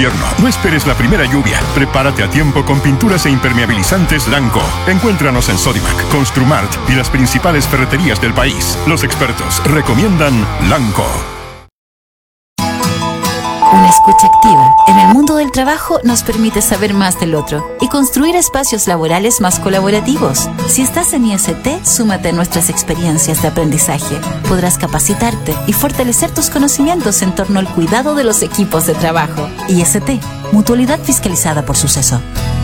invierno. No esperes la primera lluvia. Prepárate a tiempo con pinturas e impermeabilizantes Lanco. Encuéntranos en Sodimac, Construmart y las principales ferreterías del país. Los expertos recomiendan Lanco. Una escucha activa en el mundo del trabajo nos permite saber más del otro y construir espacios laborales más colaborativos. Si estás en IST, súmate a nuestras experiencias de aprendizaje. Podrás capacitarte y fortalecer tus conocimientos en torno al cuidado de los equipos de trabajo. IST, Mutualidad Fiscalizada por Suceso.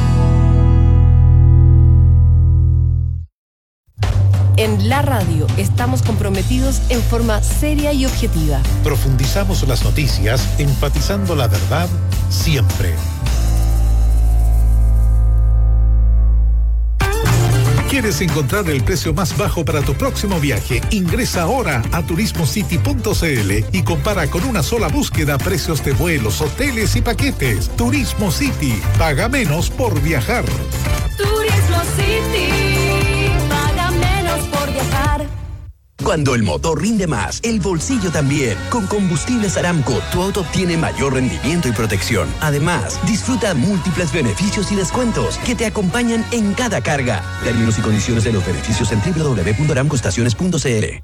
En la radio estamos comprometidos en forma seria y objetiva. Profundizamos las noticias, enfatizando la verdad siempre. ¿Quieres encontrar el precio más bajo para tu próximo viaje? Ingresa ahora a turismocity.cl y compara con una sola búsqueda precios de vuelos, hoteles y paquetes. Turismo City. Paga menos por viajar. Turismo City. Por viajar. Cuando el motor rinde más, el bolsillo también. Con Combustibles Aramco, tu auto obtiene mayor rendimiento y protección. Además, disfruta múltiples beneficios y descuentos que te acompañan en cada carga. Términos y condiciones de los beneficios en www.aramcoestaciones.cl.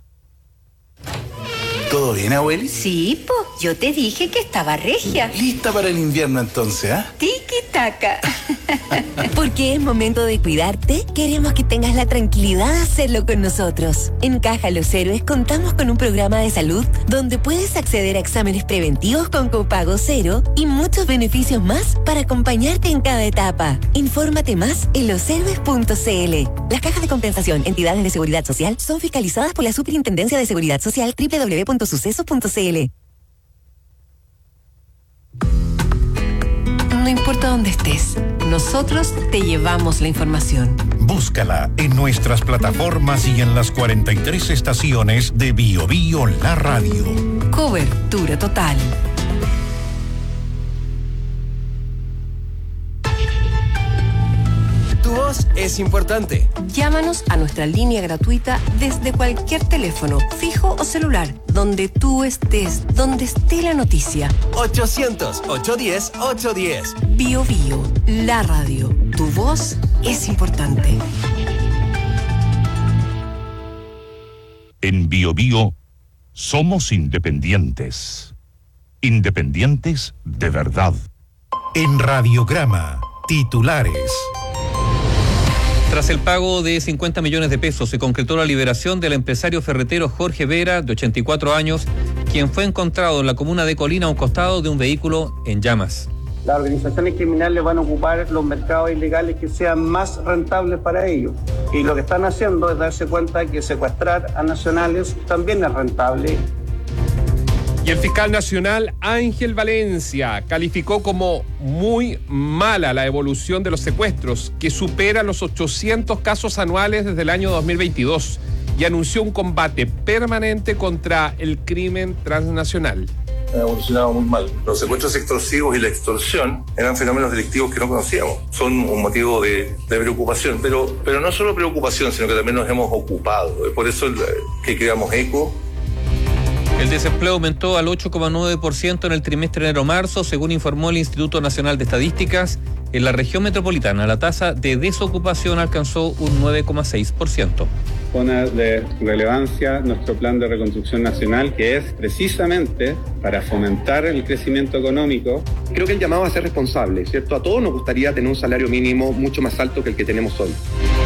¿Todo bien, abueli? Sí, po. Yo te dije que estaba regia. ¿Lista para el invierno entonces, ah? Tiki-taka. Porque es momento de cuidarte, queremos que tengas la tranquilidad de hacerlo con nosotros. En Caja Los Héroes contamos con un programa de salud donde puedes acceder a exámenes preventivos con copago cero y muchos beneficios más para acompañarte en cada etapa. Infórmate más en loshéroes.cl. Las cajas de compensación, entidades de seguridad social, son fiscalizadas por la Superintendencia de Seguridad Social, www.suceso.cl. No importa dónde estés, nosotros te llevamos la información. Búscala en nuestras plataformas y en las 43 estaciones de Bio Bio La Radio. Cobertura total. Tu voz es importante. Llámanos a nuestra línea gratuita desde cualquier teléfono, fijo o celular, donde tú estés, donde esté la noticia. 800-810-810. Bio Bio, la radio. Tu voz es importante. En Bio Bio somos independientes. Independientes de verdad. En Radiograma, titulares. Tras el pago de 50 millones de pesos, se concretó la liberación del empresario ferretero Jorge Vera, de 84 años, quien fue encontrado en la comuna de Colina a un costado de un vehículo en llamas. Las organizaciones criminales van a ocupar los mercados ilegales que sean más rentables para ellos. Y lo que están haciendo es darse cuenta que secuestrar a nacionales también es rentable. Y el fiscal nacional Ángel Valencia calificó como muy mala la evolución de los secuestros, que superan los 800 casos anuales desde el año 2022, y anunció un combate permanente contra el crimen transnacional. Ha evolucionado muy mal. Los secuestros extorsivos y la extorsión eran fenómenos delictivos que no conocíamos. Son un motivo de preocupación, pero no solo preocupación, sino que también nos hemos ocupado. Es por eso que creamos ECO. El desempleo aumentó al 8,9% en el trimestre enero-marzo, según informó el Instituto Nacional de Estadísticas. En la región metropolitana, la tasa de desocupación alcanzó un 9,6%. Zona de relevancia nuestro plan de reconstrucción nacional, que es precisamente para fomentar el crecimiento económico. Creo que el llamado a ser responsable, ¿cierto? A todos nos gustaría tener un salario mínimo mucho más alto que el que tenemos hoy.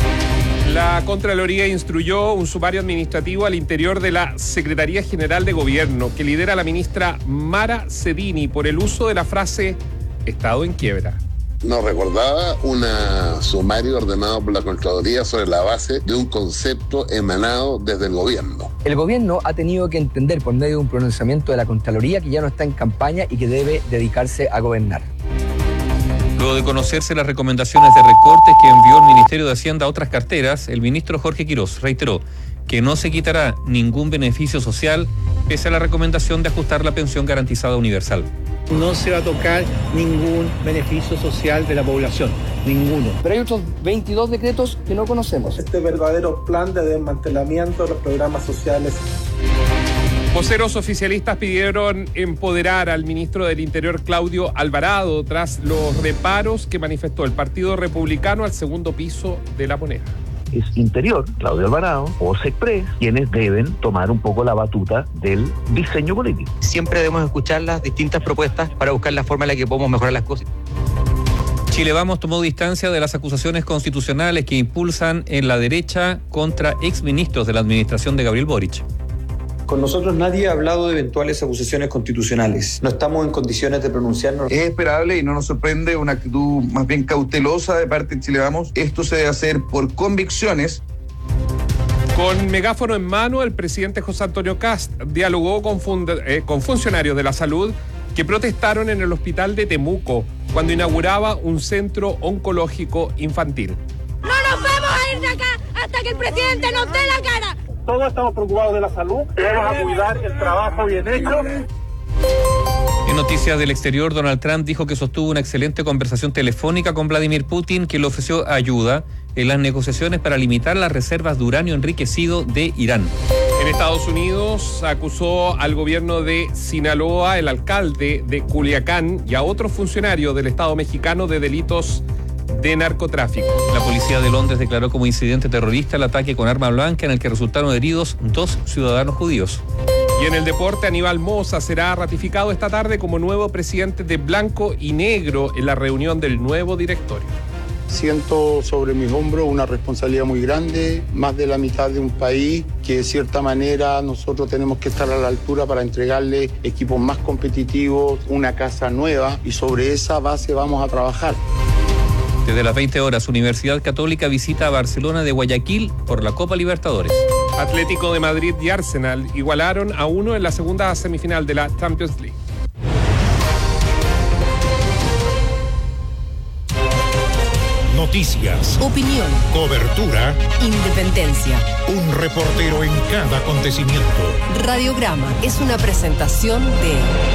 La Contraloría instruyó un sumario administrativo al interior de la Secretaría General de Gobierno, que lidera la ministra Mara Cedini, por el uso de la frase «Estado en quiebra». Nos recordaba un sumario ordenado por la Contraloría sobre la base de un concepto emanado desde el gobierno. El gobierno ha tenido que entender por medio de un pronunciamiento de la Contraloría que ya no está en campaña y que debe dedicarse a gobernar. Luego de conocerse las recomendaciones de recortes que envió el Ministerio de Hacienda a otras carteras, el ministro Jorge Quirós reiteró que no se quitará ningún beneficio social pese a la recomendación de ajustar la pensión garantizada universal. No se va a tocar ningún beneficio social de la población, ninguno. Pero hay otros 22 decretos que no conocemos. Este verdadero plan de desmantelamiento de los programas sociales. Voceros oficialistas pidieron empoderar al ministro del Interior, Claudio Alvarado, tras los reparos que manifestó el Partido Republicano al segundo piso de La Moneda. Es Interior, Claudio Alvarado, o SECPRES, quienes deben tomar un poco la batuta del diseño político. Siempre debemos escuchar las distintas propuestas para buscar la forma en la que podemos mejorar las cosas. Chile Vamos tomó distancia de las acusaciones constitucionales que impulsan en la derecha contra exministros de la administración de Gabriel Boric. Con nosotros nadie ha hablado de eventuales acusaciones constitucionales. No estamos en condiciones de pronunciarnos. Es esperable y no nos sorprende una actitud más bien cautelosa de parte de Chile Vamos. Esto se debe hacer por convicciones. Con megáfono en mano, el presidente José Antonio Kast dialogó con funcionarios de la salud que protestaron en el hospital de Temuco cuando inauguraba un centro oncológico infantil. ¡No nos vamos a ir de acá hasta que el presidente nos dé la cara! Todos estamos preocupados de la salud, debemos a cuidar el trabajo bien hecho. En noticias del exterior, Donald Trump dijo que sostuvo una excelente conversación telefónica con Vladimir Putin, que le ofreció ayuda en las negociaciones para limitar las reservas de uranio enriquecido de Irán. En Estados Unidos acusó al gobierno de Sinaloa, el alcalde de Culiacán y a otro funcionario del Estado mexicano de delitos de narcotráfico. La policía de Londres declaró como incidente terrorista el ataque con arma blanca en el que resultaron heridos 2 ciudadanos judíos. Y en el deporte, Aníbal Mosa será ratificado esta tarde como nuevo presidente de Blanco y Negro en la reunión del nuevo directorio. Siento sobre mis hombros una responsabilidad muy grande, más de la mitad de un país que de cierta manera nosotros tenemos que estar a la altura para entregarle equipos más competitivos, una casa nueva, y sobre esa base vamos a trabajar. Desde las 20 horas, Universidad Católica visita a Barcelona de Guayaquil por la Copa Libertadores. Atlético de Madrid y Arsenal igualaron a 1 en la segunda semifinal de la Champions League. Noticias, opinión, cobertura, independencia. Un reportero en cada acontecimiento. Radiograma es una presentación de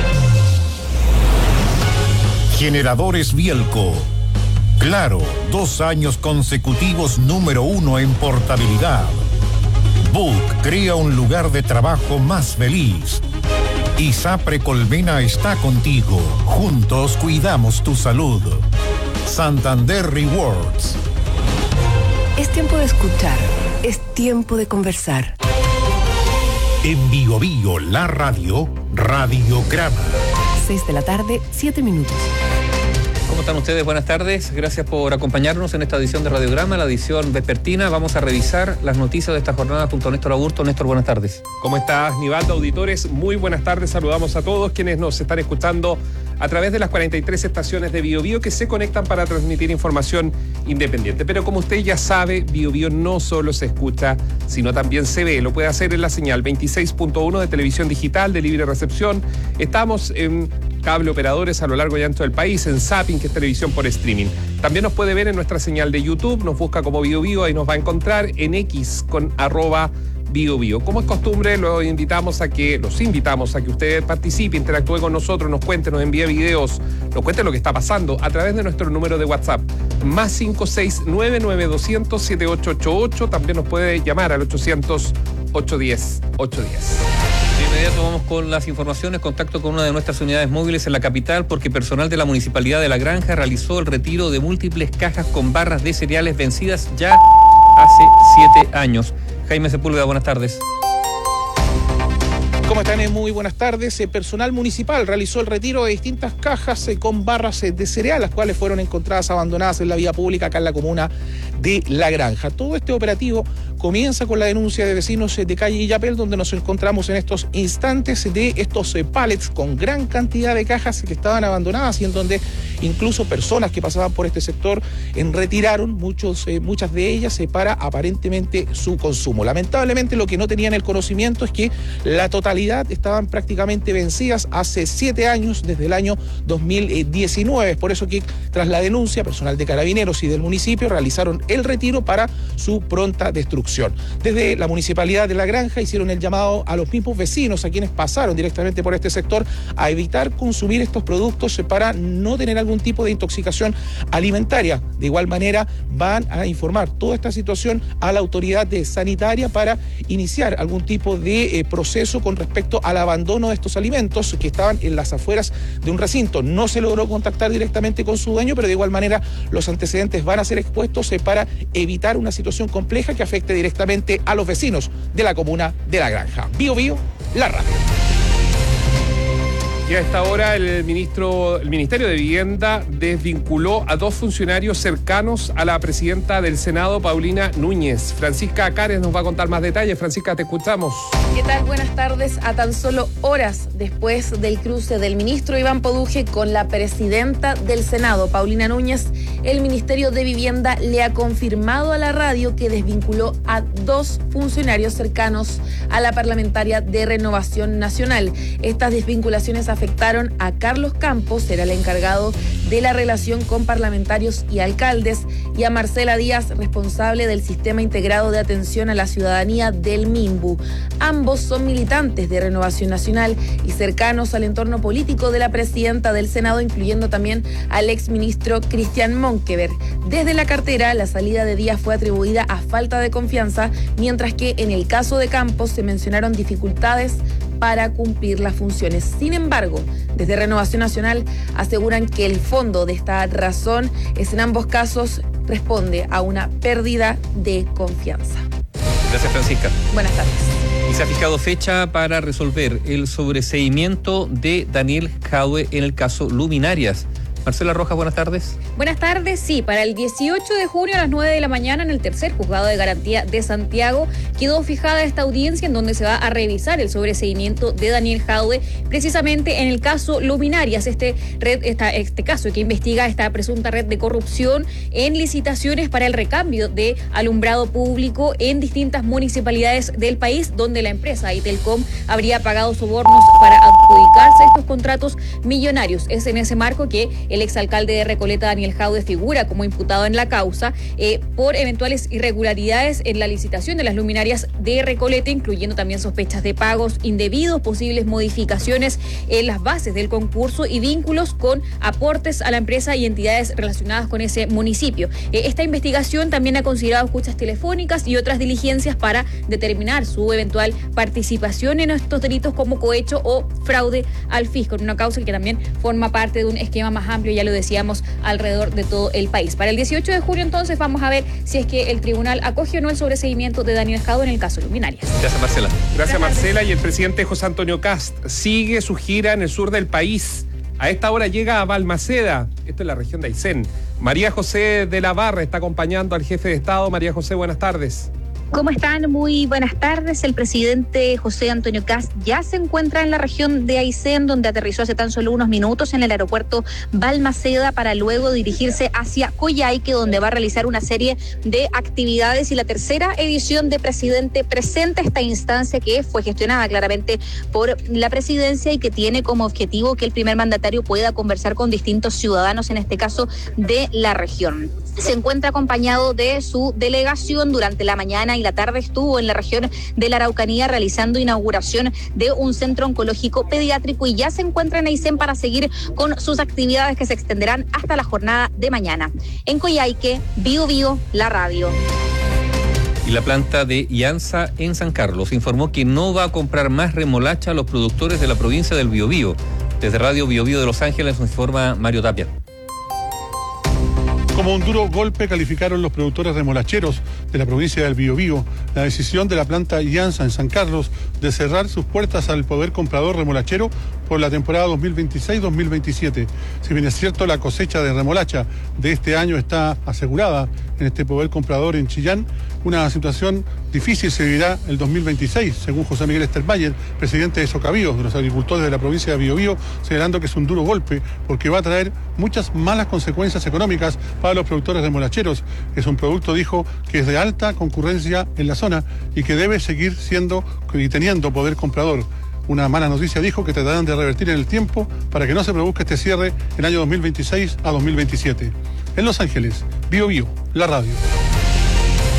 Generadores Bielco. Claro, 2 años consecutivos número 1 en portabilidad. Book crea un lugar de trabajo más feliz. ISAPRE Colmena está contigo. Juntos cuidamos tu salud. Santander Rewards. Es tiempo de escuchar, es tiempo de conversar. En Bio Bio, la radio, Radiograma. 6 de la tarde, 7 minutos. ¿Cómo están ustedes? Buenas tardes. Gracias por acompañarnos en esta edición de Radiograma, la edición vespertina. Vamos a revisar las noticias de esta jornada junto a Néstor Augusto. Néstor, buenas tardes. ¿Cómo estás, Nivaldo? Auditores, muy buenas tardes. Saludamos a todos quienes nos están escuchando a través de las 43 estaciones de Bio Bio que se conectan para transmitir información independiente. Pero como usted ya sabe, Bio Bio no solo se escucha, sino también se ve. Lo puede hacer en la señal 26.1 de televisión digital de libre recepción. Estamos en cable operadores a lo largo y ancho del país, en Zapping, que es televisión por streaming. También nos puede ver en nuestra señal de YouTube, nos busca como Bio Bio, ahí nos va a encontrar en X con @Bio Bio. Como es costumbre, los invitamos a que usted participe, interactúe con nosotros, nos cuente, nos envíe videos, nos cuente lo que está pasando a través de nuestro número de WhatsApp, más 56992007888. También nos puede llamar al 800-810-810. De inmediato vamos con las informaciones, contacto con una de nuestras unidades móviles en la capital, porque personal de la Municipalidad de La Granja realizó el retiro de múltiples cajas con barras de cereales vencidas ya hace 7 años. Jaime Sepúlveda, buenas tardes. ¿Cómo están? Muy buenas tardes. El personal municipal realizó el retiro de distintas cajas con barras de cereal, las cuales fueron encontradas abandonadas en la vía pública acá en la comuna de La Granja. Todo este operativo comienza con la denuncia de vecinos de calle Illapel, donde nos encontramos en estos instantes de estos pallets con gran cantidad de cajas que estaban abandonadas y en donde incluso personas que pasaban por este sector retiraron muchas de ellas para aparentemente su consumo. Lamentablemente, lo que no tenían el conocimiento es que la totalidad estaban prácticamente vencidas hace 7 años, desde el año 2019. Es por eso que tras la denuncia, personal de Carabineros y del municipio realizaron el retiro para su pronta destrucción. Desde la Municipalidad de La Granja hicieron el llamado a los mismos vecinos, a quienes pasaron directamente por este sector, a evitar consumir estos productos para no tener algún algún tipo de intoxicación alimentaria. De igual manera, van a informar toda esta situación a la autoridad sanitaria para iniciar algún tipo de proceso con respecto al abandono de estos alimentos que estaban en las afueras de un recinto. No se logró contactar directamente con su dueño, pero de igual manera los antecedentes van a ser expuestos para evitar una situación compleja que afecte directamente a los vecinos de la comuna de La Granja. Bio Bio, la radio. Y a esta hora el Ministerio de Vivienda desvinculó a 2 funcionarios cercanos a la presidenta del Senado, Paulina Núñez. Francisca Cares nos va a contar más detalles. Francisca, te escuchamos. ¿Qué tal? Buenas tardes. A tan solo horas después del cruce del ministro Iván Poduje con la presidenta del Senado, Paulina Núñez, el Ministerio de Vivienda le ha confirmado a la radio que desvinculó a 2 funcionarios cercanos a la parlamentaria de Renovación Nacional. Estas desvinculaciones afectaron a Carlos Campos, era el encargado de la relación con parlamentarios y alcaldes, y a Marcela Díaz, responsable del Sistema Integrado de Atención a la Ciudadanía del MIMBU. Ambos son militantes de Renovación Nacional y cercanos al entorno político de la presidenta del Senado, incluyendo también al exministro Cristian Monkever. Desde la cartera, la salida de Díaz fue atribuida a falta de confianza, mientras que en el caso de Campos se mencionaron dificultades para cumplir las funciones. Sin embargo, desde Renovación Nacional aseguran que el fondo de esta razón es en ambos casos responde a una pérdida de confianza. Gracias, Francisca. Buenas tardes. Y se ha fijado fecha para resolver el sobreseimiento de Daniel Jadwe en el caso Luminarias. Marcela Rojas, buenas tardes. Buenas tardes, sí, para el 18 de junio a las 9 de la mañana en el tercer juzgado de garantía de Santiago quedó fijada esta audiencia en donde se va a revisar el sobreseimiento de Daniel Jadwe, precisamente en el caso Luminarias, este caso que investiga esta presunta red de corrupción en licitaciones para el recambio de alumbrado público en distintas municipalidades del país, donde la empresa Itelcom habría pagado sobornos para adjudicarse estos contratos millonarios. Es en ese marco que el exalcalde de Recoleta, Daniel Jadwe, figura como imputado en la causa por eventuales irregularidades en la licitación de las luminarias de Recoleta, incluyendo también sospechas de pagos indebidos, posibles modificaciones en las bases del concurso y vínculos con aportes a la empresa y entidades relacionadas con ese municipio. Esta investigación también ha considerado escuchas telefónicas y otras diligencias para determinar su eventual participación en estos delitos como cohecho o fraude al fisco, en una causa que también forma parte de un esquema más amplio, ya lo decíamos, alrededor de todo el país. Para el 18 de junio, entonces, vamos a ver si es que el tribunal acoge o no el sobreseimiento de Daniel Jadwe en el caso Luminarias. Gracias, Marcela. Gracias, Marcela. Y el presidente José Antonio Kast sigue su gira en el sur del país. A esta hora llega a Balmaceda, esto es la región de Aysén. María José de la Barra está acompañando al jefe de Estado. María José, buenas tardes. ¿Cómo están? Muy buenas tardes. El presidente José Antonio Kast ya se encuentra en la región de Aysén, donde aterrizó hace tan solo unos minutos en el aeropuerto Balmaceda para luego dirigirse hacia Coyhaique, donde va a realizar una serie de actividades y la tercera edición de Presidente Presenta, esta instancia que fue gestionada claramente por la presidencia y que tiene como objetivo que el primer mandatario pueda conversar con distintos ciudadanos, en este caso de la región. Se encuentra acompañado de su delegación. Durante la mañana y la tarde estuvo en la región de la Araucanía realizando inauguración de un centro oncológico pediátrico y ya se encuentra en Aysén para seguir con sus actividades que se extenderán hasta la jornada de mañana. En Coyhaique, Bio Bio, la radio. Y la planta de Iansa en San Carlos informó que no va a comprar más remolacha a los productores de la provincia del Biobío. Desde Radio Biobío de Los Ángeles nos informa Mario Tapia. Como un duro golpe calificaron los productores remolacheros de la provincia del Biobío la decisión de la planta Iansa en San Carlos de cerrar sus puertas al poder comprador remolachero por la temporada 2026-2027. Si bien es cierto, la cosecha de remolacha de este año está asegurada en este poder comprador en Chillán, una situación difícil se vivirá el 2026, según José Miguel Estermayer, presidente de Socavíos, de los agricultores de la provincia de Biobío, señalando que es un duro golpe porque va a traer muchas malas consecuencias económicas para los productores remolacheros. Es un producto, dijo, que es de alta concurrencia en la zona y que debe seguir siendo y teniendo poder comprador. Una mala noticia, dijo, que tratarán de revertir en el tiempo para que no se produzca este cierre el año 2026 a 2027. En Los Ángeles, Bio Bio, la radio. Y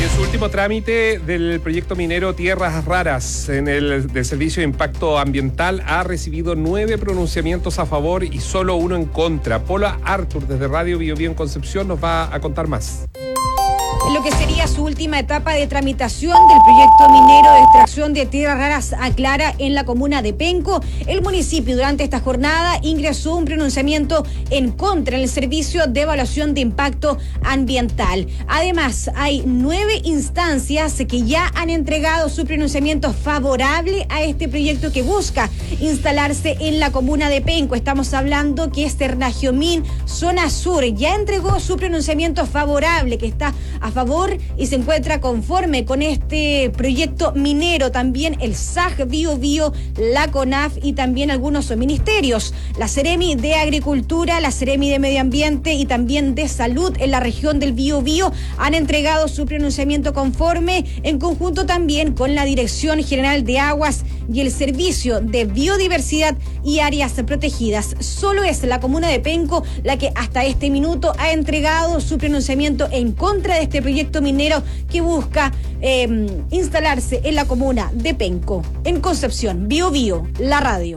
En su último trámite del proyecto minero Tierras Raras del Servicio de Impacto Ambiental ha recibido 9 pronunciamientos a favor y solo 1 en contra. Paula Artur desde Radio Bio Bio en Concepción nos va a contar más. En lo que sería su última etapa de tramitación del proyecto minero de extracción de tierras raras Aclara en la comuna de Penco, el municipio durante esta jornada ingresó un pronunciamiento en contra en el Servicio de Evaluación de Impacto Ambiental. Además, hay 9 instancias que ya han entregado su pronunciamiento favorable a este proyecto que busca instalarse en la comuna de Penco. Estamos hablando que Ternagiomín Zona Sur ya entregó su pronunciamiento favorable, que está a favor y se encuentra conforme con este proyecto minero. También el SAG Bio Bio, la CONAF y también algunos ministerios. La Seremi de Agricultura, la Seremi de Medio Ambiente y también de Salud en la región del Bio Bio han entregado su pronunciamiento conforme, en conjunto también con la Dirección General de Aguas y el Servicio de Biodiversidad y Áreas Protegidas. Solo es la comuna de Penco la que hasta este minuto ha entregado su pronunciamiento en contra de este proyecto minero que busca instalarse en la comuna de Penco. En Concepción, Bio Bio, la radio.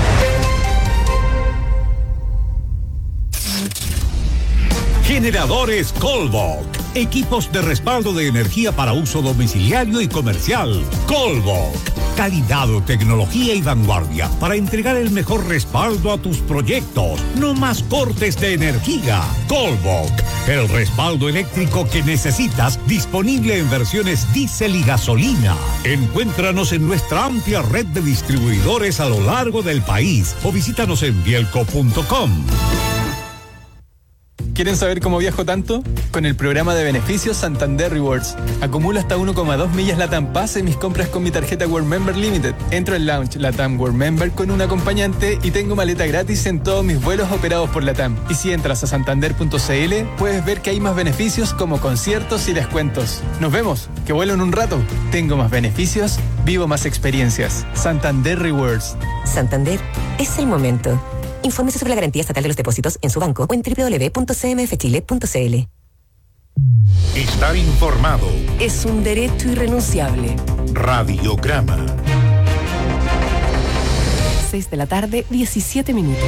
Generadores Colbok. Equipos de respaldo de energía para uso domiciliario y comercial. Colbok. Calidad, tecnología y vanguardia para entregar el mejor respaldo a tus proyectos. No más cortes de energía. Colbok. El respaldo eléctrico que necesitas, disponible en versiones diésel y gasolina. Encuéntranos en nuestra amplia red de distribuidores a lo largo del país o visítanos en bielco.com. ¿Quieren saber cómo viajo tanto? Con el programa de beneficios Santander Rewards. Acumulo hasta 1,2 millas LATAM Pass en mis compras con mi tarjeta World Member Limited. Entro en Lounge LATAM World Member con un acompañante y tengo maleta gratis en todos mis vuelos operados por LATAM. Y si entras a santander.cl, puedes ver que hay más beneficios como conciertos y descuentos. Nos vemos, que vuelo en un rato. Tengo más beneficios, vivo más experiencias. Santander Rewards. Santander, es el momento. Infórmese sobre la garantía estatal de los depósitos en su banco o en www.cmfchile.cl. Estar informado es un derecho irrenunciable. Radiograma. 6 de la tarde, 17 minutos.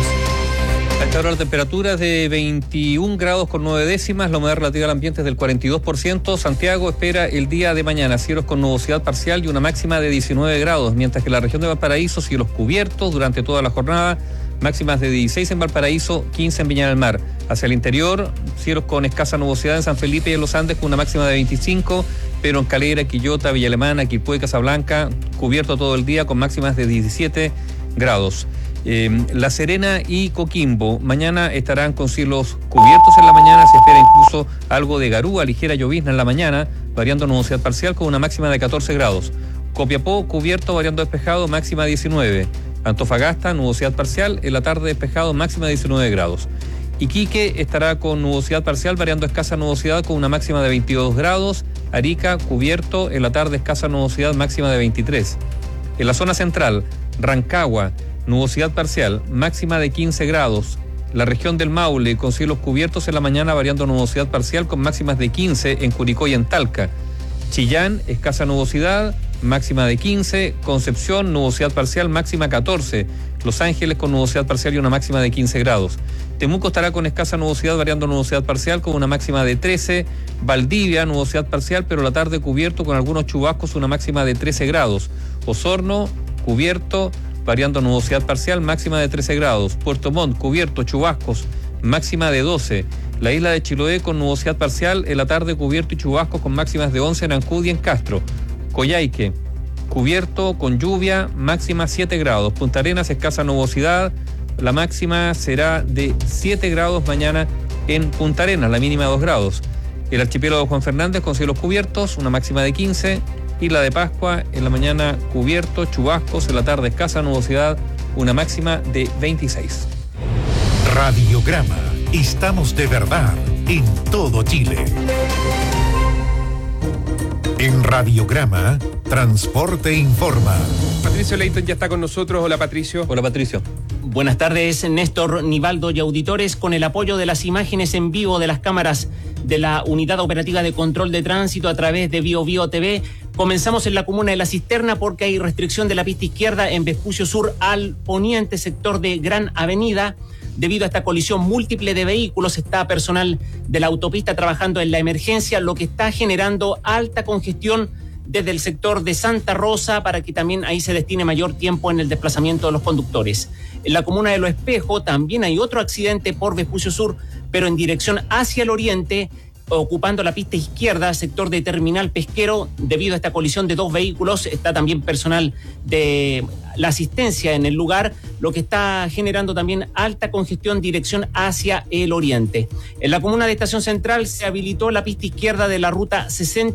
A esta hora la temperatura es de 21 grados con 9 décimas, la humedad relativa al ambiente es del 42%. Santiago espera el día de mañana cielos con nubosidad parcial y una máxima de 19 grados, mientras que la región de Valparaíso cielos cubiertos durante toda la jornada, máximas de 16 en Valparaíso, 15 en Viña del Mar. Hacia el interior, cielos con escasa nubosidad en San Felipe y en Los Andes con una máxima de 25, pero en Calera, Quillota, Villa Alemana, Quilpué y Casablanca, cubierto todo el día con máximas de 17 grados. La Serena y Coquimbo mañana estarán con cielos cubiertos en la mañana, se espera incluso algo de garúa, ligera llovizna en la mañana, variando nubosidad parcial con una máxima de 14 grados. Copiapó cubierto, variando despejado, máxima 19. Antofagasta, nubosidad parcial, en la tarde despejado, máxima de 19 grados. Iquique estará con nubosidad parcial, variando escasa nubosidad con una máxima de 22 grados. Arica, cubierto, en la tarde escasa nubosidad, máxima de 23. En la zona central, Rancagua, nubosidad parcial, máxima de 15 grados. La región del Maule, con cielos cubiertos en la mañana, variando nubosidad parcial con máximas de 15 en Curicó y en Talca. Chillán, escasa nubosidad, máxima de 15. Concepción, nubosidad parcial, máxima 14. Los Ángeles con nubosidad parcial y una máxima de 15 grados. Temuco estará con escasa nubosidad, variando nubosidad parcial con una máxima de 13. Valdivia, nubosidad parcial, pero la tarde cubierto con algunos chubascos, una máxima de 13 grados. Osorno, cubierto, variando nubosidad parcial, máxima de 13 grados. Puerto Montt, cubierto, chubascos, máxima de 12. La isla de Chiloé con nubosidad parcial, en la tarde cubierto y chubascos con máximas de 11 en Ancud y en Castro. Coyhaique, cubierto con lluvia, máxima 7 grados. Punta Arenas, escasa nubosidad, la máxima será de 7 grados mañana en Punta Arenas, la mínima 2 grados. El archipiélago de Juan Fernández con cielos cubiertos, una máxima de 15. Isla de Pascua, en la mañana cubierto, chubascos, en la tarde escasa nubosidad, una máxima de 26. Radiograma. Estamos de verdad en todo Chile. En Radiograma, Transporte Informa. Patricio Leighton ya está con nosotros. Hola, Patricio. Hola, Patricio. Buenas tardes, Néstor Nivaldo y auditores. Con el apoyo de las imágenes en vivo de las cámaras de la Unidad Operativa de Control de Tránsito a través de BioBio TV, comenzamos en la comuna de La Cisterna porque hay restricción de la pista izquierda en Vespucio Sur al poniente sector de Gran Avenida. Debido a esta colisión múltiple de vehículos, está personal de la autopista trabajando en la emergencia, lo que está generando alta congestión desde el sector de Santa Rosa para que también ahí se destine mayor tiempo en el desplazamiento de los conductores. En la comuna de Lo Espejo también hay otro accidente por Vespucio Sur, pero en dirección hacia el oriente, ocupando la pista izquierda, sector de Terminal Pesquero. Debido a esta colisión de dos vehículos, está también personal de la asistencia en el lugar, lo que está generando también alta congestión dirección hacia el oriente. En la comuna de Estación Central se habilitó la pista izquierda de la ruta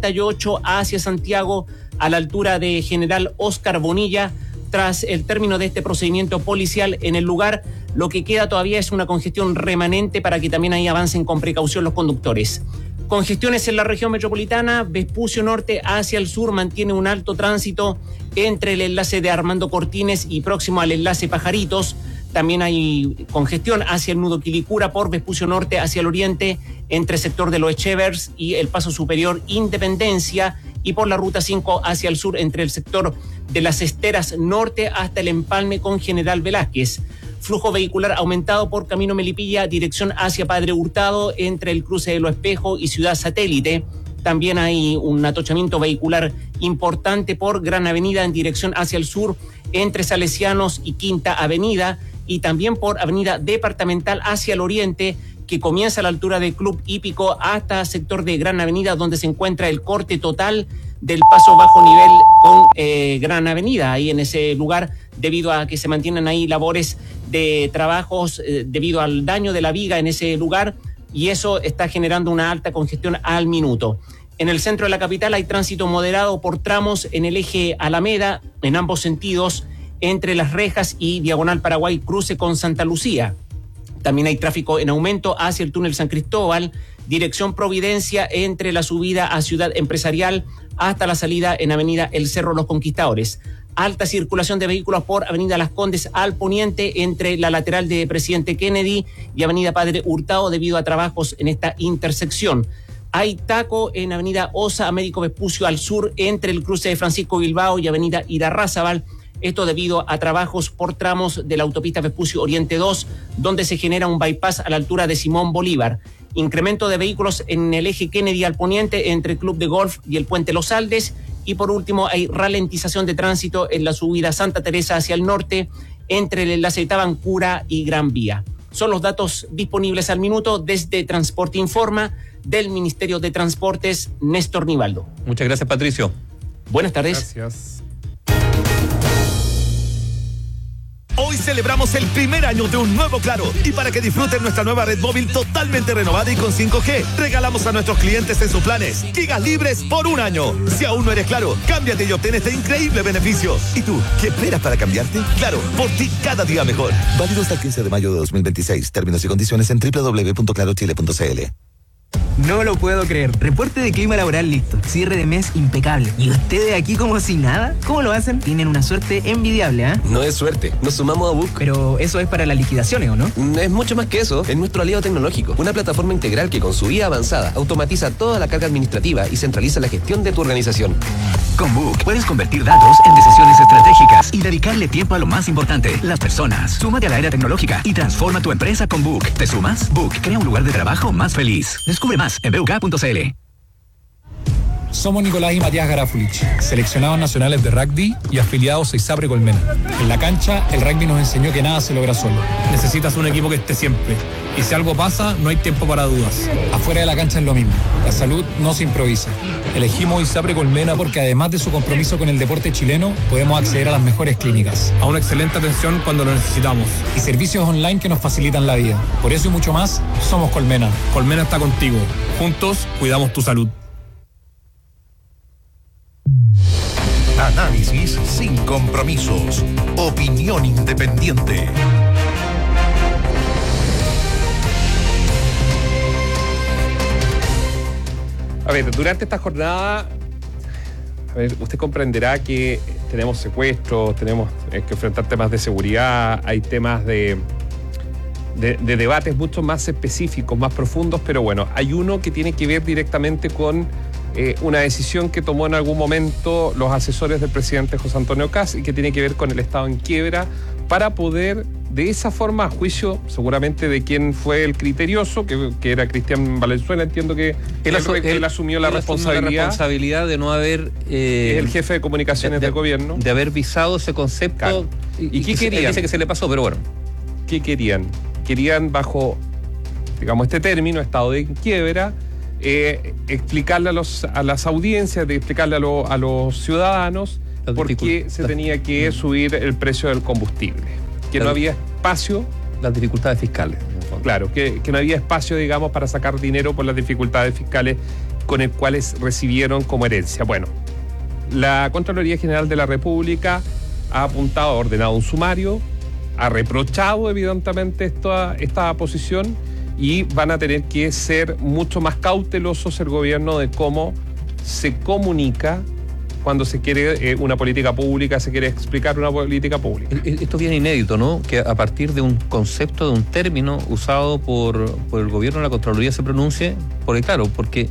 68 hacia Santiago a la altura de General Óscar Bonilla. Tras el término de este procedimiento policial en el lugar, lo que queda todavía es una congestión remanente para que también ahí avancen con precaución los conductores. Congestiones en la región metropolitana. Vespucio Norte hacia el sur mantiene un alto tránsito entre el enlace de Armando Cortines y próximo al enlace Pajaritos. También hay congestión hacia el nudo Quilicura por Vespucio Norte hacia el oriente, entre el sector de Los Echevers y el paso superior Independencia, y por la ruta 5 hacia el sur entre el sector de Las Esteras Norte hasta el empalme con General Velázquez. Flujo vehicular aumentado por Camino Melipilla, dirección hacia Padre Hurtado, entre el cruce de Lo Espejo y Ciudad Satélite. También hay un atochamiento vehicular importante por Gran Avenida en dirección hacia el sur, entre Salesianos y Quinta Avenida, y también por Avenida Departamental hacia el oriente, que comienza a la altura del Club Hípico hasta sector de Gran Avenida, donde se encuentra el corte total del paso bajo nivel con Gran Avenida, ahí en ese lugar, debido a que se mantienen ahí labores de trabajos debido al daño de la viga en ese lugar, y eso está generando una alta congestión al minuto. En el centro de la capital hay tránsito moderado por tramos en el eje Alameda, en ambos sentidos, entre Las Rejas y Diagonal Paraguay, cruce con Santa Lucía. También hay tráfico en aumento hacia el túnel San Cristóbal, dirección Providencia, entre la subida a Ciudad Empresarial hasta la salida en Avenida El Cerro Los Conquistadores. Alta circulación de vehículos por Avenida Las Condes al poniente, entre la lateral de Presidente Kennedy y Avenida Padre Hurtado, debido a trabajos en esta intersección. Hay taco en Avenida Osa Américo Vespucio al sur, entre el cruce de Francisco Bilbao y Avenida Irarrázaval. Esto debido a trabajos por tramos de la autopista Vespucio Oriente 2, donde se genera un bypass a la altura de Simón Bolívar. Incremento de vehículos en el eje Kennedy al poniente, entre el Club de Golf y el Puente Los Aldes. Y por último, hay ralentización de tránsito en la subida Santa Teresa hacia el norte, entre el enlace de Tabancura y Gran Vía. Son los datos disponibles al minuto desde Transporte Informa del Ministerio de Transportes, Néstor Nivaldo. Muchas gracias, Patricio. Buenas tardes. Gracias. Hoy celebramos el primer año de un nuevo Claro, y para que disfruten nuestra nueva red móvil totalmente renovada y con 5G, regalamos a nuestros clientes en sus planes gigas libres por un año. Si aún no eres Claro, cámbiate y obtén este increíble beneficio. ¿Y tú, qué esperas para cambiarte? Claro, por ti cada día mejor. Válido hasta el 15 de mayo de 2026. Términos y condiciones en www.clarochile.cl. No lo puedo creer. Reporte de clima laboral listo. Cierre de mes impecable. ¿Y ustedes aquí como si nada? ¿Cómo lo hacen? Tienen una suerte envidiable, ¿eh? No es suerte. Nos sumamos a Book. Pero eso es para las liquidaciones, ¿o no? Es mucho más que eso. Es nuestro aliado tecnológico. Una plataforma integral que con su IA avanzada automatiza toda la carga administrativa y centraliza la gestión de tu organización. Con Book puedes convertir datos en decisiones estratégicas y dedicarle tiempo a lo más importante, las personas. Súmate a la era tecnológica y transforma tu empresa con Book. ¿Te sumas? Book crea un lugar de trabajo más feliz. Descubre más en buk.cl. Somos Nicolás y Matías Garafulich, seleccionados nacionales de rugby y afiliados a ISAPRE Colmena. En la cancha, el rugby nos enseñó que nada se logra solo. Necesitas un equipo que esté siempre. Y si algo pasa, no hay tiempo para dudas. Afuera de la cancha es lo mismo. La salud no se improvisa. Elegimos ISAPRE Colmena porque además de su compromiso con el deporte chileno, podemos acceder a las mejores clínicas, a una excelente atención cuando lo necesitamos y servicios online que nos facilitan la vida. Por eso y mucho más, somos Colmena. Colmena está contigo. Juntos, cuidamos tu salud. Análisis sin compromisos. Opinión independiente. A ver, durante esta jornada A ver, usted comprenderá que tenemos secuestros, tenemos que enfrentar temas de seguridad, hay temas de debates mucho más específicos, más profundos, pero bueno, hay uno que tiene que ver directamente con una decisión que tomó en algún momento los asesores del presidente José Antonio Kast y que tiene que ver con el Estado en quiebra para poder, de esa forma, a juicio seguramente de quién fue el criterioso, que era Cristian Valenzuela, entiendo que él asumió la responsabilidad de no haber... es el jefe de comunicaciones del gobierno. De haber visado ese concepto. Claro. ¿Y qué querían? Dice que se le pasó, pero bueno. ¿Qué querían? Querían bajo, digamos, este término, estado de quiebra, explicarle a las audiencias, explicarle a los ciudadanos por qué se tenía que subir el precio del combustible. Que no había espacio. Las dificultades fiscales. Claro, que no había espacio, digamos, para sacar dinero por las dificultades fiscales con las cuales recibieron como herencia. Bueno, la Contraloría General de la República ha apuntado, ha ordenado un sumario, ha reprochado evidentemente esta posición y van a tener que ser mucho más cautelosos el gobierno de cómo se comunica cuando se quiere una política pública, se quiere explicar una política pública. Esto es bien inédito, ¿no? Que a partir de un concepto, de un término usado por el gobierno de la Contraloría se pronuncie, porque claro, porque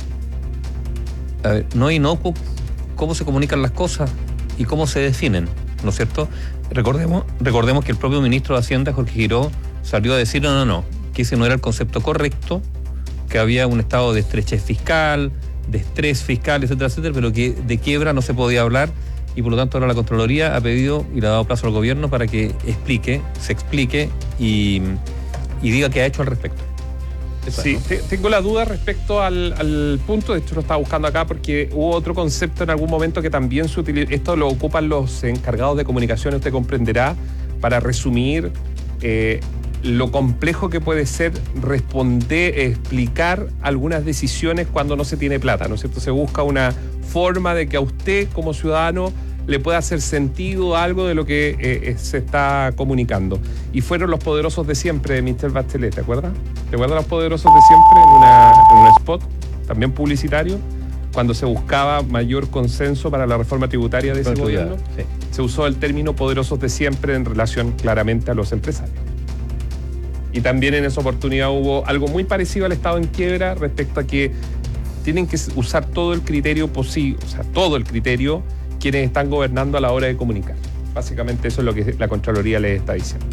a ver, no es inocuo cómo se comunican las cosas y cómo se definen, ¿no es cierto? Recordemos que el propio ministro de Hacienda, Jorge Giró, salió a decir no, que ese no era el concepto correcto, que había un estado de estrechez fiscal, de estrés fiscal, etcétera, etcétera, pero que de quiebra no se podía hablar y por lo tanto ahora la Contraloría ha pedido y le ha dado plazo al gobierno para que se explique y diga qué ha hecho al respecto. Sí, tengo la duda respecto al punto, de hecho lo estaba buscando acá porque hubo otro concepto en algún momento que también se utiliza, esto lo ocupan los encargados de comunicación, usted comprenderá, para resumir lo complejo que puede ser explicar algunas decisiones cuando no se tiene plata, ¿no es cierto? Se busca una forma de que a usted como ciudadano le pueda hacer sentido algo de lo que se está comunicando. Y fueron los poderosos de siempre de Michelle Bachelet, ¿te acuerdas? ¿Te acuerdas los poderosos de siempre en un spot, también publicitario, cuando se buscaba mayor consenso para la reforma tributaria de ese gobierno? Sí. Se usó el término poderosos de siempre en relación claramente a los empresarios. Y también en esa oportunidad hubo algo muy parecido al estado en quiebra respecto a que tienen que usar todo el criterio posible, o sea, todo el criterio quienes están gobernando a la hora de comunicar. Básicamente eso es lo que la Contraloría les está diciendo.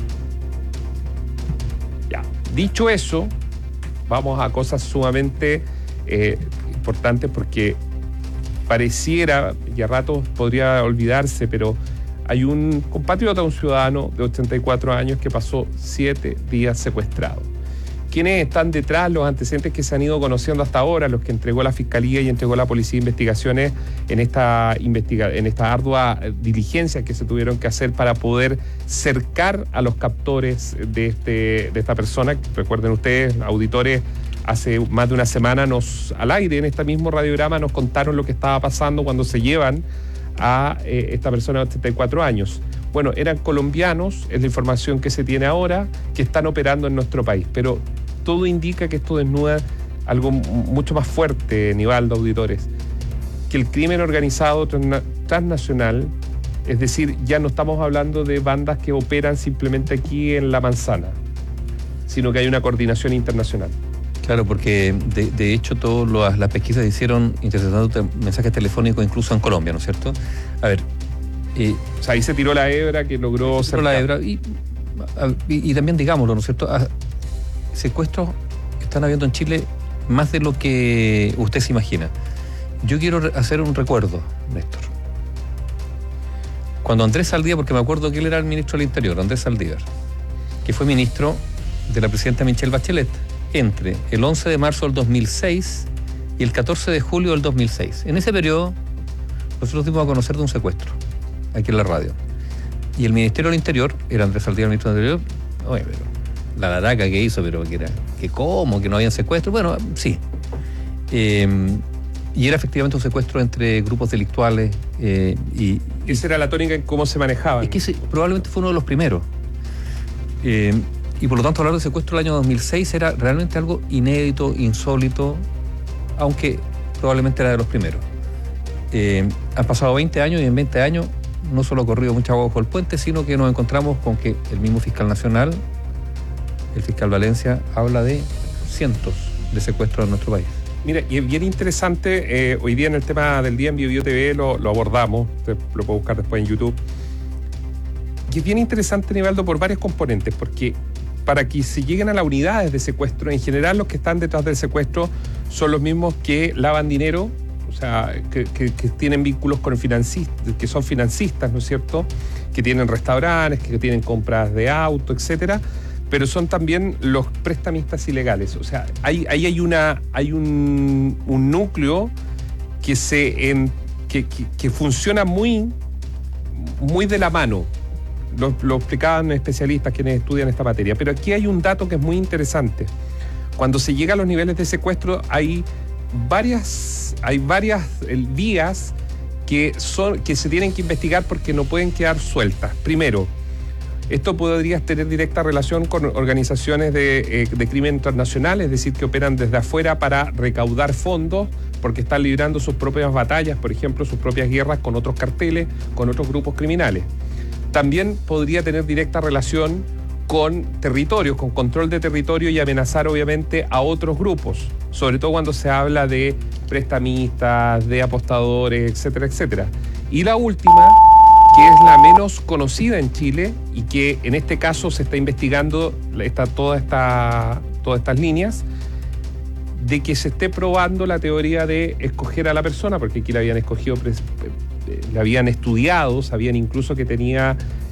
Ya, dicho eso, vamos a cosas sumamente importantes porque pareciera, y a ratos podría olvidarse, pero hay un compatriota, un ciudadano de 84 años que pasó 7 días secuestrado. ¿Quiénes están detrás? Los antecedentes que se han ido conociendo hasta ahora, los que entregó la Fiscalía y entregó la Policía de Investigaciones en esta ardua diligencia que se tuvieron que hacer para poder cercar a los captores de esta persona. Recuerden ustedes, auditores, hace más de una semana al aire en este mismo radiograma nos contaron lo que estaba pasando cuando se llevan a esta persona de 84 años. Bueno, eran colombianos, es la información que se tiene ahora, que están operando en nuestro país, pero todo indica que esto desnuda algo mucho más fuerte, Nivaldo, auditores, que el crimen organizado transnacional, es decir, ya no estamos hablando de bandas que operan simplemente aquí en La Manzana, sino que hay una coordinación internacional. Claro, porque de hecho todas las pesquisas se hicieron interceptando mensajes telefónicos incluso en Colombia, ¿no es cierto? A ver... o sea, ahí se tiró la hebra que logró cercar. La hebra y también digámoslo, ¿no es cierto? Secuestros están habiendo en Chile más de lo que usted se imagina. Yo quiero hacer un recuerdo, Néstor. Cuando Andrés Saldívar, porque me acuerdo que él era el ministro del Interior, Andrés Saldívar, que fue ministro de la presidenta Michelle Bachelet, entre el 11 de marzo del 2006 y el 14 de julio del 2006. En ese periodo, nosotros dimos a conocer de un secuestro, aquí en la radio. Y el Ministerio del Interior, era Andrés Saldívar, ministro del Interior, oye, pero la laraca que hizo, pero que era, que cómo, que no había secuestro, bueno, sí. Y era efectivamente un secuestro entre grupos delictuales y... Esa era la tónica en cómo se manejaban. Es que probablemente fue uno de los primeros. Y por lo tanto hablar de secuestro del año 2006 era realmente algo inédito, insólito, aunque probablemente era de los primeros. Han pasado 20 años y en 20 años no solo ha corrido mucha agua bajo el puente, sino que nos encontramos con que el mismo fiscal nacional, el fiscal Valencia, habla de cientos de secuestros en nuestro país. Mira, y es bien interesante, hoy día en el tema del día en BioBio TV lo abordamos, usted lo puede buscar después en YouTube. Y es bien interesante, Nivaldo, por varios componentes, porque para que se lleguen a las unidades de secuestro, en general los que están detrás del secuestro son los mismos que lavan dinero, o sea, que tienen vínculos con financistas, que son financistas, ¿no es cierto?, que tienen restaurantes, que tienen compras de auto, etcétera, pero son también los prestamistas ilegales. O sea, ahí hay un núcleo que funciona muy de la mano. Lo explicaban especialistas quienes estudian esta materia. Pero aquí hay un dato que es muy interesante. Cuando se llega a los niveles de secuestro hay varias vías que se tienen que investigar porque no pueden quedar sueltas. Primero, esto podría tener directa relación con organizaciones de crimen internacional, es decir, que operan desde afuera para recaudar fondos porque están librando sus propias batallas, por ejemplo, sus propias guerras con otros carteles, con otros grupos criminales. También podría tener directa relación con territorios, con control de territorio y amenazar obviamente a otros grupos, sobre todo cuando se habla de prestamistas, de apostadores, etcétera, etcétera. Y la última, que es la menos conocida en Chile y que en este caso se está investigando todas estas líneas, de que se esté probando la teoría de escoger a la persona, porque aquí la habían escogido, la habían estudiado, sabían incluso que tenía,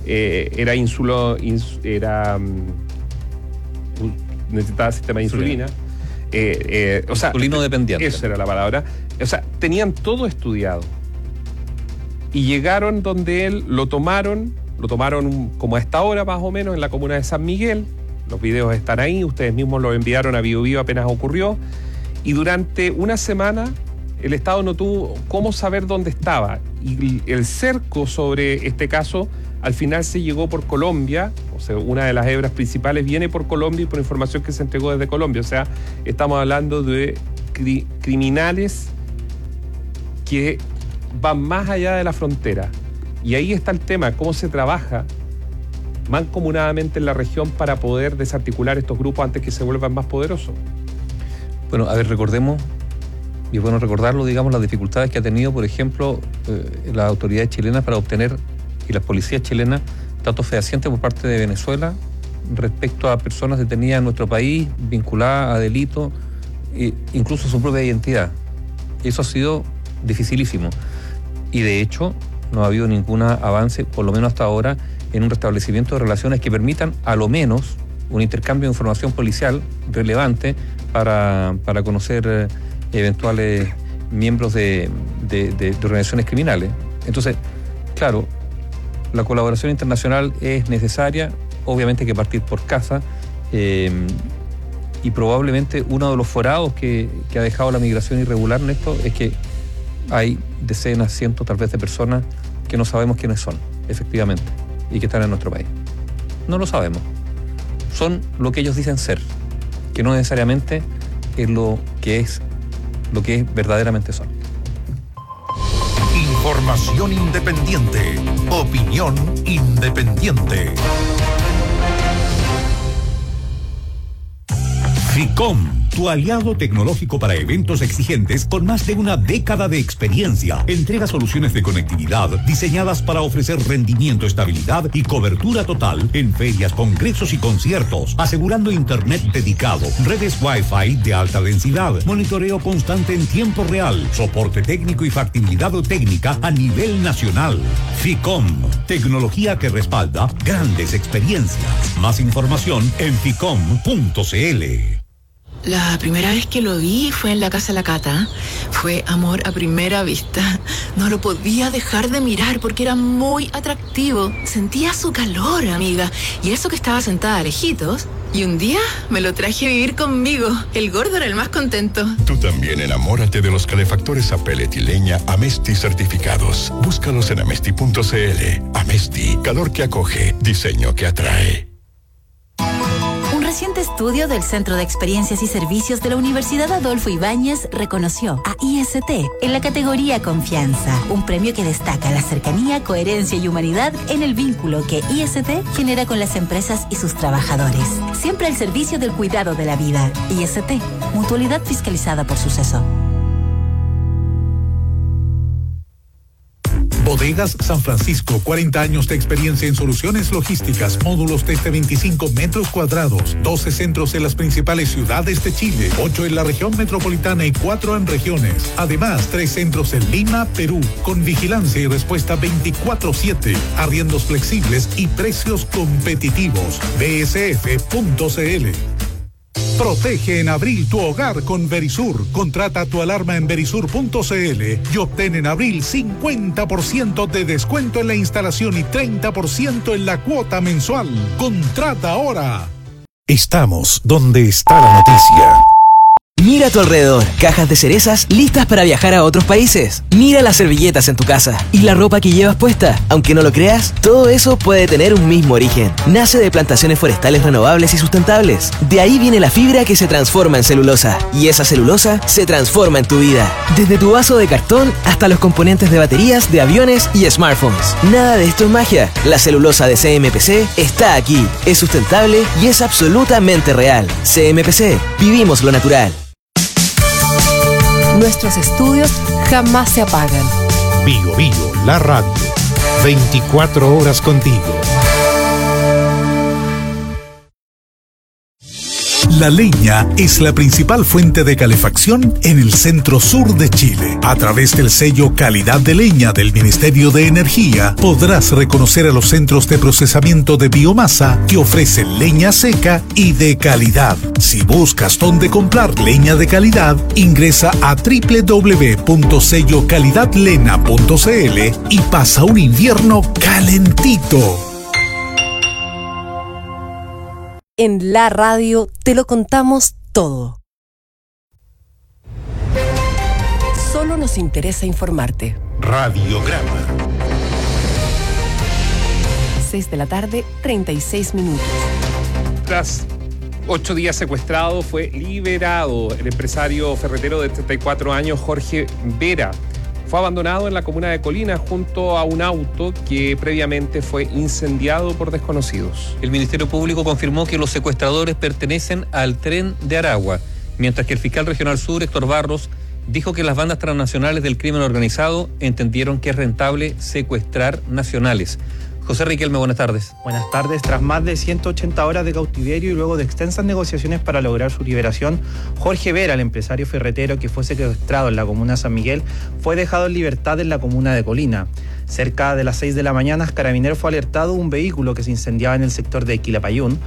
necesitaba sistema de insulina. Insulino dependiente. Esa era la palabra. O sea, tenían todo estudiado. Y llegaron donde él, lo tomaron como a esta hora más o menos en la comuna de San Miguel. Los videos están ahí, ustedes mismos los enviaron a BioBio apenas ocurrió. Y durante una semana el Estado no tuvo cómo saber dónde estaba. Y el cerco sobre este caso al final se llegó por Colombia. O sea, una de las hebras principales viene por Colombia y por información que se entregó desde Colombia. O sea, estamos hablando de criminales que van más allá de la frontera. Y ahí está el tema, cómo se trabaja mancomunadamente en la región para poder desarticular estos grupos antes que se vuelvan más poderosos. Bueno, a ver, recordemos, y es bueno recordarlo, digamos, las dificultades que ha tenido, por ejemplo, las autoridades chilenas para obtener, y las policías chilenas, datos fehacientes por parte de Venezuela respecto a personas detenidas en nuestro país, vinculadas a delitos, incluso su propia identidad. Eso ha sido dificilísimo. Y de hecho, no ha habido ningún avance, por lo menos hasta ahora, en un restablecimiento de relaciones que permitan, a lo menos, un intercambio de información policial relevante para conocer eventuales miembros de organizaciones criminales. Entonces, claro, la colaboración internacional es necesaria, obviamente hay que partir por casa, y probablemente uno de los forados que ha dejado la migración irregular en esto es que hay decenas, cientos tal vez de personas que no sabemos quiénes son, efectivamente, y que están en nuestro país. No lo sabemos. Son lo que ellos dicen ser, que no necesariamente es lo que verdaderamente son. Información independiente. Opinión independiente. FICOM, tu aliado tecnológico para eventos exigentes con más de una década de experiencia. Entrega soluciones de conectividad diseñadas para ofrecer rendimiento, estabilidad y cobertura total en ferias, congresos y conciertos, asegurando internet dedicado, redes Wi-Fi de alta densidad, monitoreo constante en tiempo real, soporte técnico y factibilidad técnica a nivel nacional. FICOM, tecnología que respalda grandes experiencias. Más información en ficom.cl. La primera vez que lo vi fue en la casa de la Cata. Fue amor a primera vista. No lo podía dejar de mirar porque era muy atractivo. Sentía su calor, amiga. Y eso que estaba sentada lejitos. Y un día me lo traje a vivir conmigo. El gordo era el más contento. Tú también enamórate de los calefactores a pellet y leña Amesti certificados. Búscalos en amesti.cl. Amesti, calor que acoge, diseño que atrae. reciente estudio del Centro de Experiencias y Servicios de la Universidad Adolfo Ibáñez reconoció a IST en la categoría Confianza, un premio que destaca la cercanía, coherencia y humanidad en el vínculo que IST genera con las empresas y sus trabajadores. Siempre al servicio del cuidado de la vida. IST, mutualidad fiscalizada por Suceso. Bodegas San Francisco, 40 años de experiencia en soluciones logísticas, módulos desde 25 metros cuadrados, 12 centros en las principales ciudades de Chile, 8 en la región metropolitana y 4 en regiones. Además, 3 centros en Lima, Perú, con vigilancia y respuesta 24/7, arriendos flexibles y precios competitivos. bsf.cl. Protege en abril tu hogar con Verisur. Contrata tu alarma en verisur.cl y obtén en abril 50% de descuento en la instalación y 30% en la cuota mensual. Contrata ahora. Estamos donde está la noticia. Mira a tu alrededor, cajas de cerezas listas para viajar a otros países. Mira las servilletas en tu casa y la ropa que llevas puesta. Aunque no lo creas, todo eso puede tener un mismo origen. Nace de plantaciones forestales renovables y sustentables. De ahí viene la fibra que se transforma en celulosa. Y esa celulosa se transforma en tu vida. Desde tu vaso de cartón hasta los componentes de baterías, de aviones y smartphones. Nada de esto es magia. La celulosa de CMPC está aquí. Es sustentable y es absolutamente real. CMPC, vivimos lo natural. Nuestros estudios jamás se apagan. Bio Bio, la radio. 24 horas contigo. La leña es la principal fuente de calefacción en el centro sur de Chile. A través del sello Calidad de Leña del Ministerio de Energía, podrás reconocer a los centros de procesamiento de biomasa que ofrecen leña seca y de calidad. Si buscas dónde comprar leña de calidad, ingresa a www.sellocalidadlena.cl y pasa un invierno calentito. En la radio te lo contamos todo. Solo nos interesa informarte. Radiograma. 6 de la tarde, 36 minutos. Tras 8 días secuestrado, fue liberado el empresario ferretero de 34 años, Jorge Vera. Fue abandonado en la comuna de Colina junto a un auto que previamente fue incendiado por desconocidos. El Ministerio Público confirmó que los secuestradores pertenecen al Tren de Aragua, mientras que el fiscal regional sur, Héctor Barros, dijo que las bandas transnacionales del crimen organizado entendieron que es rentable secuestrar nacionales. José Riquelme, buenas tardes. Buenas tardes. Tras más de 180 horas de cautiverio y luego de extensas negociaciones para lograr su liberación, Jorge Vera, el empresario ferretero que fue secuestrado en la comuna de San Miguel, fue dejado en libertad en la comuna de Colina. Cerca de las 6 de la mañana, Carabineros fue alertado de un vehículo que se incendiaba en el sector de Quilapilún,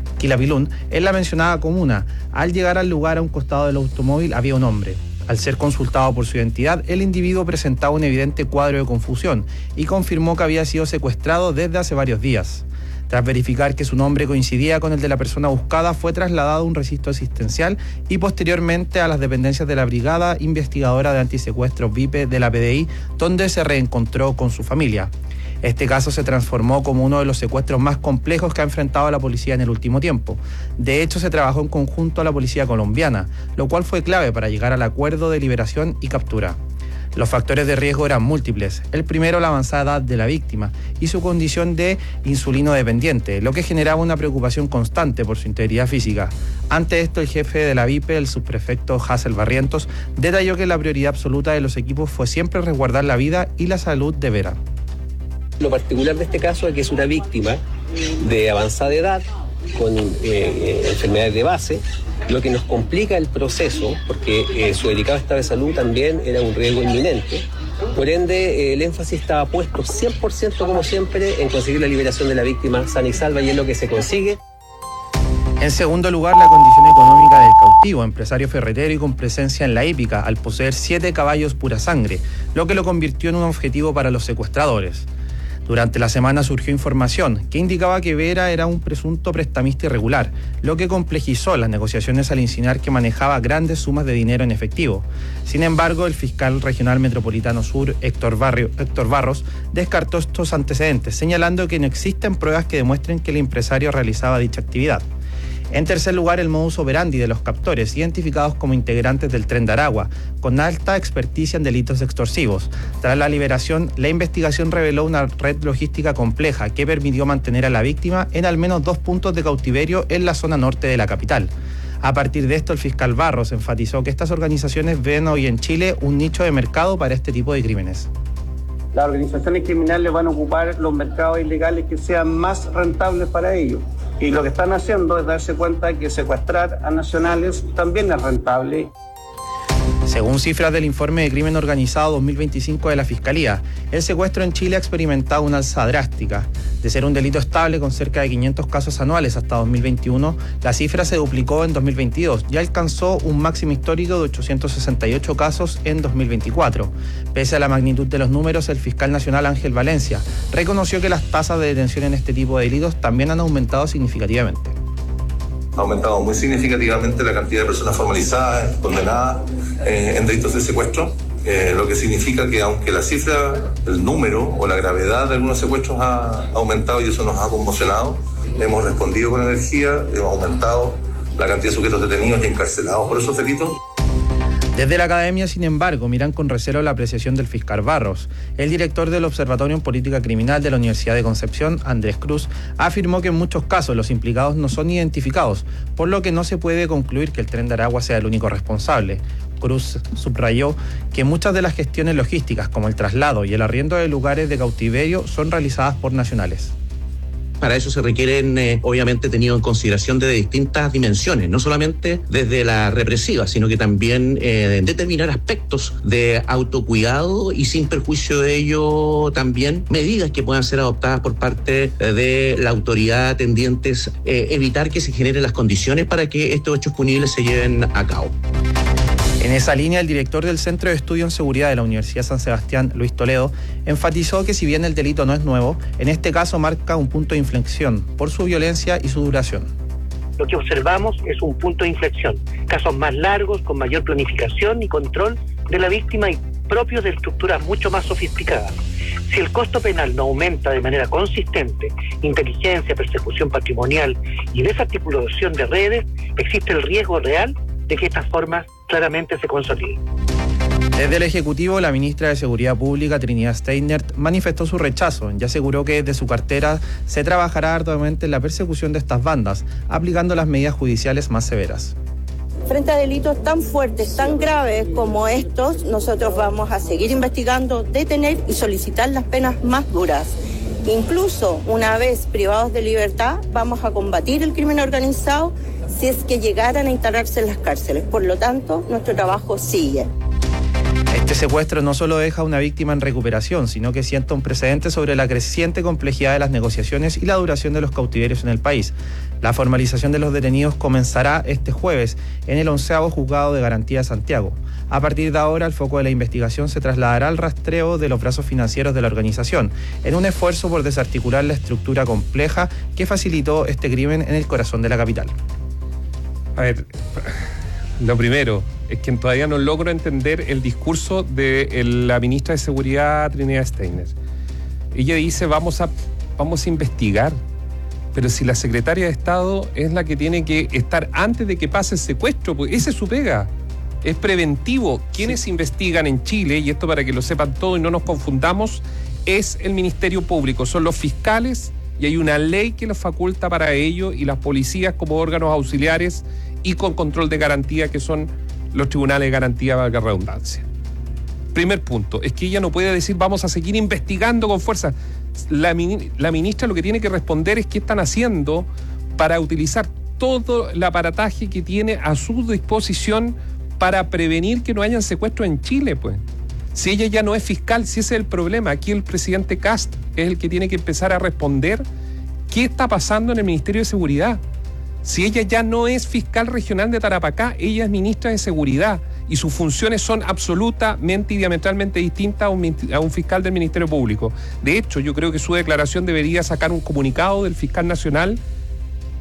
en la mencionada comuna. Al llegar al lugar, a un costado del automóvil había un hombre. Al ser consultado por su identidad, el individuo presentaba un evidente cuadro de confusión y confirmó que había sido secuestrado desde hace varios días. Tras verificar que su nombre coincidía con el de la persona buscada, fue trasladado a un registro asistencial y posteriormente a las dependencias de la Brigada Investigadora de Antisecuestros VIP de la PDI, donde se reencontró con su familia. Este caso se transformó como uno de los secuestros más complejos que ha enfrentado la policía en el último tiempo. De hecho, se trabajó en conjunto a la policía colombiana, lo cual fue clave para llegar al acuerdo de liberación y captura. Los factores de riesgo eran múltiples. El primero, la avanzada edad de la víctima y su condición de insulino dependiente, lo que generaba una preocupación constante por su integridad física. Ante esto, el jefe de la VIP, el subprefecto Hassel Barrientos, detalló que la prioridad absoluta de los equipos fue siempre resguardar la vida y la salud de Vera. Lo particular de este caso es que es una víctima de avanzada edad, con enfermedades de base, lo que nos complica el proceso, porque su delicado estado de salud también era un riesgo inminente. Por ende, el énfasis estaba puesto 100%, como siempre, en conseguir la liberación de la víctima sana y salva, y es lo que se consigue. En segundo lugar, la condición económica del cautivo, empresario ferretero y con presencia en la hípica, al poseer 7 caballos pura sangre, lo que lo convirtió en un objetivo para los secuestradores. Durante la semana surgió información que indicaba que Vera era un presunto prestamista irregular, lo que complejizó las negociaciones al insinuar que manejaba grandes sumas de dinero en efectivo. Sin embargo, el fiscal regional metropolitano sur, Héctor Barros, descartó estos antecedentes, señalando que no existen pruebas que demuestren que el empresario realizaba dicha actividad. En tercer lugar, el modus operandi de los captores, identificados como integrantes del Tren de Aragua, con alta experticia en delitos extorsivos. Tras la liberación, la investigación reveló una red logística compleja que permitió mantener a la víctima en al menos 2 puntos de cautiverio en la zona norte de la capital. A partir de esto, el fiscal Barros enfatizó que estas organizaciones ven hoy en Chile un nicho de mercado para este tipo de crímenes. Las organizaciones criminales van a ocupar los mercados ilegales que sean más rentables para ellos. Y lo que están haciendo es darse cuenta que secuestrar a nacionales también es rentable. Según cifras del informe de crimen organizado 2025 de la Fiscalía, el secuestro en Chile ha experimentado una alza drástica. De ser un delito estable con cerca de 500 casos anuales hasta 2021, la cifra se duplicó en 2022 y alcanzó un máximo histórico de 868 casos en 2024. Pese a la magnitud de los números, el fiscal nacional Ángel Valencia reconoció que las tasas de detención en este tipo de delitos también han aumentado significativamente. Ha aumentado muy significativamente la cantidad de personas formalizadas, condenadas en delitos de secuestro, lo que significa que aunque la cifra, el número o la gravedad de algunos secuestros ha aumentado y eso nos ha conmocionado, hemos respondido con energía, hemos aumentado la cantidad de sujetos detenidos y encarcelados por esos delitos. Desde la academia, sin embargo, miran con recelo la apreciación del fiscal Barros. El director del Observatorio en Política Criminal de la Universidad de Concepción, Andrés Cruz, afirmó que en muchos casos los implicados no son identificados, por lo que no se puede concluir que el Tren de Aragua sea el único responsable. Cruz subrayó que muchas de las gestiones logísticas, como el traslado y el arriendo de lugares de cautiverio, son realizadas por nacionales. Para eso se requieren, obviamente, tenido en consideración desde distintas dimensiones, no solamente desde la represiva, sino que también determinar aspectos de autocuidado y sin perjuicio de ello también medidas que puedan ser adoptadas por parte de la autoridad tendientes, evitar que se generen las condiciones para que estos hechos punibles se lleven a cabo. En esa línea, el director del Centro de Estudio en Seguridad de la Universidad San Sebastián, Luis Toledo, enfatizó que si bien el delito no es nuevo, en este caso marca un punto de inflexión por su violencia y su duración. Lo que observamos es un punto de inflexión, casos más largos, con mayor planificación y control de la víctima y propios de estructuras mucho más sofisticadas. Si el costo penal no aumenta de manera consistente, inteligencia, persecución patrimonial y desarticulación de redes, existe el riesgo real de que estas formas claramente se consoliden. Desde el Ejecutivo, la ministra de Seguridad Pública, Trinidad Steinert, manifestó su rechazo y aseguró que desde su cartera se trabajará arduamente en la persecución de estas bandas, aplicando las medidas judiciales más severas. Frente a delitos tan fuertes, tan graves como estos, nosotros vamos a seguir investigando, detener y solicitar las penas más duras. Incluso, una vez privados de libertad, vamos a combatir el crimen organizado si es que llegaran a instalarse en las cárceles. Por lo tanto, nuestro trabajo sigue. Este secuestro no solo deja a una víctima en recuperación, sino que sienta un precedente sobre la creciente complejidad de las negociaciones y la duración de los cautiverios en el país. La formalización de los detenidos comenzará este jueves en el 11º Juzgado de Garantía de Santiago. A partir de ahora, el foco de la investigación se trasladará al rastreo de los brazos financieros de la organización, en un esfuerzo por desarticular la estructura compleja que facilitó este crimen en el corazón de la capital. A ver, lo primero es que todavía no logro entender el discurso de la ministra de Seguridad, Trinidad Steiner. Ella dice, vamos a investigar, pero si la secretaria de Estado es la que tiene que estar antes de que pase el secuestro, pues esa es su pega. Es preventivo. Quienes investigan en Chile, y esto para que lo sepan todos y no nos confundamos, es el Ministerio Público, son los fiscales y hay una ley que los faculta para ello y las policías como órganos auxiliares y con control de garantía que son los tribunales de garantía, valga la redundancia. Primer punto, es que ella no puede decir vamos a seguir investigando con fuerza. La ministra lo que tiene que responder es qué están haciendo para utilizar todo el aparataje que tiene a su disposición para prevenir que no hayan secuestros en Chile, pues. Si ella ya no es fiscal, si ese es el problema, aquí el presidente Kast es el que tiene que empezar a responder qué está pasando en el Ministerio de Seguridad. Si ella ya no es fiscal regional de Tarapacá, ella es ministra de Seguridad y sus funciones son absolutamente y diametralmente distintas a un fiscal del Ministerio Público. De hecho, yo creo que su declaración debería sacar un comunicado del fiscal nacional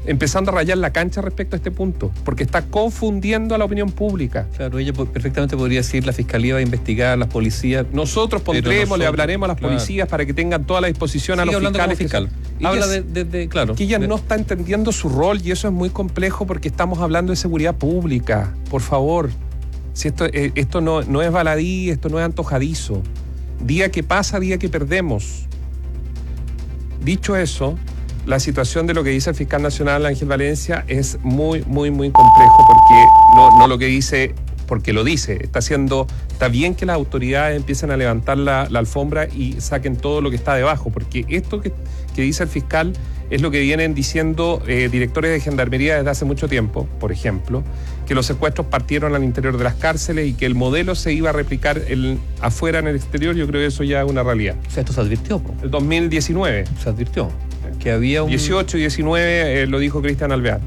empezando a rayar la cancha respecto a este punto, porque está confundiendo a la opinión pública. Claro, ella perfectamente podría decir, la Fiscalía va a investigar, a las policías. Nosotros le hablaremos a las policías para que tengan toda la disposición a los fiscales. Fiscal. Habla claro. Que ella no está entendiendo su rol y eso es muy complejo porque estamos hablando de seguridad pública. Por favor, si esto no es baladí, esto no es antojadizo. Día que pasa, día que perdemos. Dicho eso, la situación de lo que dice el fiscal nacional Ángel Valencia es muy, muy, muy complejo porque no lo que dice, porque lo dice. Está bien que las autoridades empiecen a levantar la alfombra y saquen todo lo que está debajo, porque esto que dice el fiscal es lo que vienen diciendo directores de gendarmería desde hace mucho tiempo, por ejemplo, que los secuestros partieron al interior de las cárceles y que el modelo se iba a replicar afuera en el exterior. Yo creo que eso ya es una realidad. O sea, esto se advirtió. El 2019. Se advirtió que había 18 y 19 lo dijo Cristian Alvear.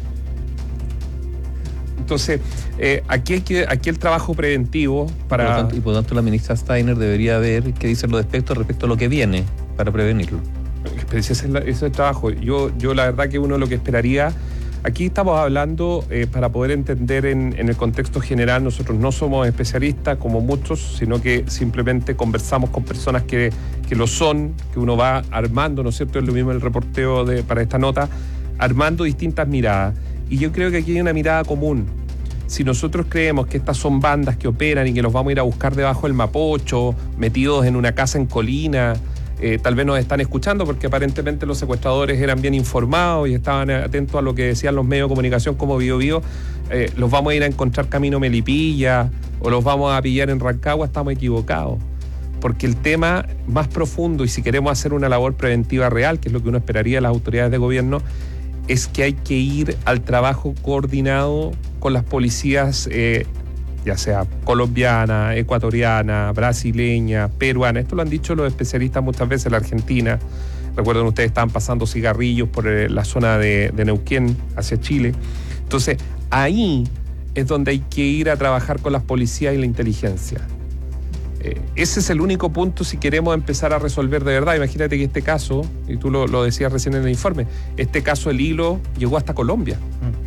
Entonces, aquí el trabajo preventivo para... Y por lo tanto la ministra Steiner debería ver qué dicen los expertos respecto a lo que viene para prevenirlo. Pero ese es el trabajo. Yo la verdad que uno lo que esperaría... Aquí estamos hablando, para poder entender en el contexto general, nosotros no somos especialistas como muchos, sino que simplemente conversamos con personas que lo son, que uno va armando, ¿no es cierto? Es lo mismo el reporteo para esta nota, armando distintas miradas. Y yo creo que aquí hay una mirada común. Si nosotros creemos que estas son bandas que operan y que los vamos a ir a buscar debajo del Mapocho, metidos en una casa en Colina... tal vez nos están escuchando porque aparentemente los secuestradores eran bien informados y estaban atentos a lo que decían los medios de comunicación como Biobío. Los vamos a ir a encontrar camino Melipilla o los vamos a pillar en Rancagua. Estamos equivocados, porque el tema más profundo, y si queremos hacer una labor preventiva real, que es lo que uno esperaría de las autoridades de gobierno, es que hay que ir al trabajo coordinado con las policías, ya sea colombiana, ecuatoriana, brasileña, peruana. Esto lo han dicho los especialistas muchas veces. La Argentina, recuerden ustedes, estaban pasando cigarrillos por la zona de Neuquén hacia Chile. Entonces, ahí es donde hay que ir a trabajar con las policías y la inteligencia. Ese es el único punto si queremos empezar a resolver de verdad. Imagínate que este caso, y tú lo decías recién en el informe, este caso, el hilo, llegó hasta Colombia.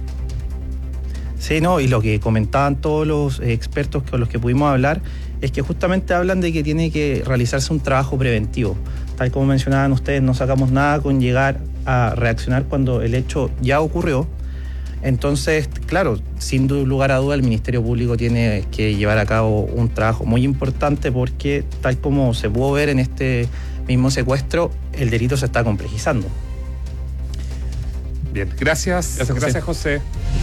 Sí, no, y lo que comentaban todos los expertos con los que pudimos hablar es que justamente hablan de que tiene que realizarse un trabajo preventivo. Tal como mencionaban ustedes, no sacamos nada con llegar a reaccionar cuando el hecho ya ocurrió. Entonces, claro, sin lugar a duda el Ministerio Público tiene que llevar a cabo un trabajo muy importante porque, tal como se pudo ver en este mismo secuestro, el delito se está complejizando. Bien, gracias José.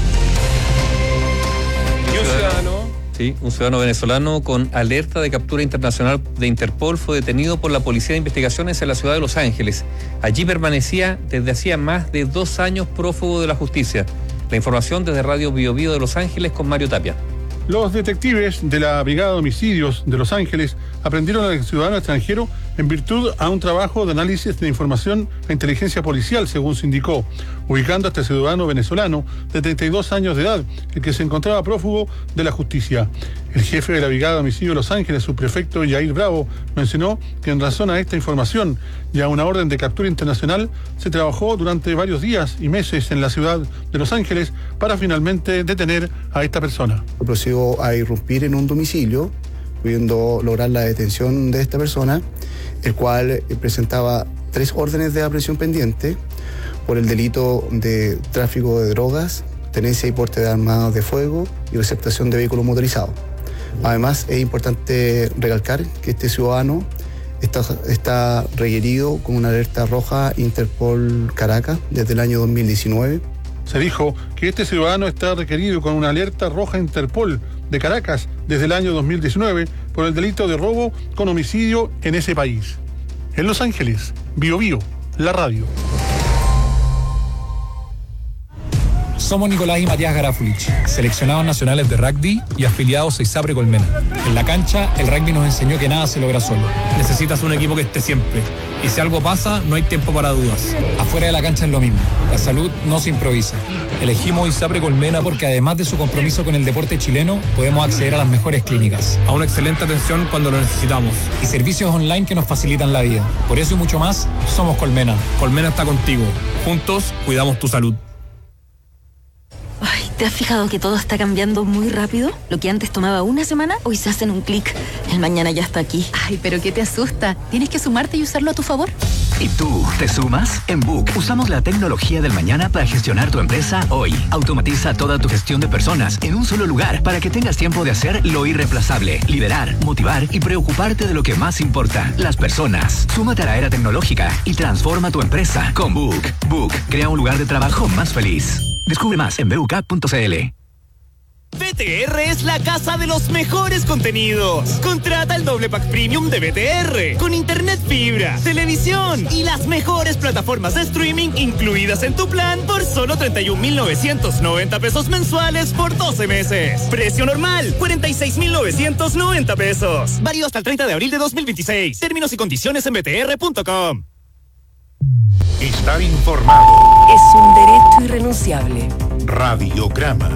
¿Y un ciudadano? Sí, un ciudadano venezolano con alerta de captura internacional de Interpol fue detenido por la Policía de Investigaciones en la ciudad de Los Ángeles. Allí permanecía desde hacía más de 2 años prófugo de la justicia. La información desde Radio Biobío de Los Ángeles con Mario Tapia. Los detectives de la Brigada de Homicidios de Los Ángeles aprendieron al ciudadano extranjero en virtud a un trabajo de análisis de información e inteligencia policial, según se indicó, ubicando a este ciudadano venezolano de 32 años de edad, el que se encontraba prófugo de la justicia. El jefe de la Brigada de Homicidios de Los Ángeles, subprefecto Yair Bravo, mencionó que en razón a esta información y a una orden de captura internacional, se trabajó durante varios días y meses en la ciudad de Los Ángeles para finalmente detener a esta persona. Procedió a irrumpir en un domicilio, pudiendo lograr la detención de esta persona, el cual presentaba 3 órdenes de aprehensión pendiente por el delito de tráfico de drogas, tenencia y porte de armas de fuego y receptación de vehículos motorizados. Además, es importante recalcar que este ciudadano está requerido con una alerta roja Interpol Caracas desde el año 2019. Se dijo que este ciudadano está requerido con una alerta roja Interpol de Caracas desde el año 2019 por el delito de robo con homicidio en ese país. En Los Ángeles, Biobío, la radio. Somos Nicolás y Matías Garafulich, seleccionados nacionales de rugby y afiliados a ISAPRE Colmena. En la cancha, el rugby nos enseñó que nada se logra solo. Necesitas un equipo que esté siempre. Y si algo pasa, no hay tiempo para dudas. Afuera de la cancha es lo mismo. La salud no se improvisa. Elegimos ISAPRE Colmena porque además de su compromiso con el deporte chileno, podemos acceder a las mejores clínicas, a una excelente atención cuando lo necesitamos y servicios online que nos facilitan la vida. Por eso y mucho más, somos Colmena. Colmena está contigo. Juntos, cuidamos tu salud. ¿Te has fijado que todo está cambiando muy rápido? Lo que antes tomaba una semana, hoy se hace en un clic. El mañana ya está aquí. Ay, pero ¿qué te asusta? Tienes que sumarte y usarlo a tu favor. ¿Y tú, te sumas? En Book usamos la tecnología del mañana para gestionar tu empresa hoy. Automatiza toda tu gestión de personas en un solo lugar para que tengas tiempo de hacer lo irreemplazable, liderar, motivar y preocuparte de lo que más importa, las personas. Súmate a la era tecnológica y transforma tu empresa con Book. Book crea un lugar de trabajo más feliz. Descubre más en BUK.cl. BTR es la casa de los mejores contenidos. Contrata el doble pack premium de BTR con internet fibra, televisión y las mejores plataformas de streaming incluidas en tu plan por solo 31.990 pesos mensuales por 12 meses. Precio normal, 46.990 pesos. Válido hasta el 30 de abril de 2026. Términos y condiciones en btr.com. Estar informado es un derecho irrenunciable. Radiograma.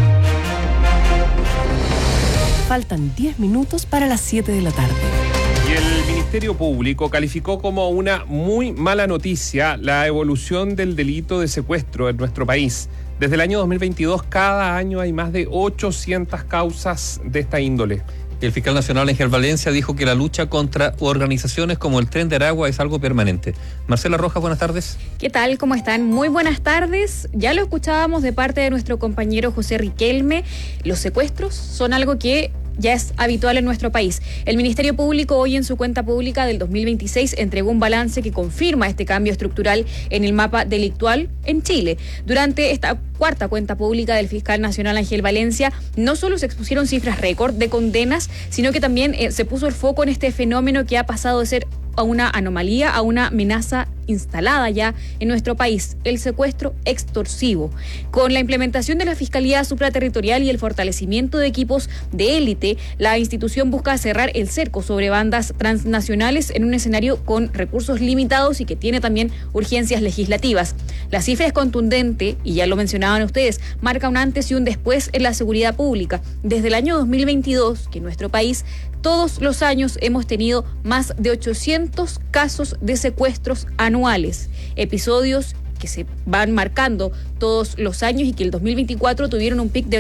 Faltan 10 minutos para las 7 de la tarde. Y el Ministerio Público calificó como una muy mala noticia la evolución del delito de secuestro en nuestro país. Desde el año 2022, cada año hay más de 800 causas de esta índole. El fiscal nacional Ángel Valencia dijo que la lucha contra organizaciones como el Tren de Aragua es algo permanente. Marcela Rojas, buenas tardes. ¿Qué tal? ¿Cómo están? Muy buenas tardes. Ya lo escuchábamos de parte de nuestro compañero José Riquelme. Los secuestros son algo que ya es habitual en nuestro país. El Ministerio Público hoy en su cuenta pública del 2026 entregó un balance que confirma este cambio estructural en el mapa delictual en Chile. Durante esta cuarta cuenta pública del fiscal nacional Ángel Valencia, no solo se expusieron cifras récord de condenas, sino que también se puso el foco en este fenómeno que ha pasado de ser a una anomalía, a una amenaza instalada ya en nuestro país, el secuestro extorsivo. Con la implementación de la Fiscalía Supraterritorial y el fortalecimiento de equipos de élite, la institución busca cerrar el cerco sobre bandas transnacionales en un escenario con recursos limitados y que tiene también urgencias legislativas. La cifra es contundente y ya lo mencionaban ustedes, marca un antes y un después en la seguridad pública. Desde el año 2022, que en nuestro país todos los años hemos tenido más de 800 casos de secuestros anuales, episodios que se van marcando todos los años y que el 2024 tuvieron un pic de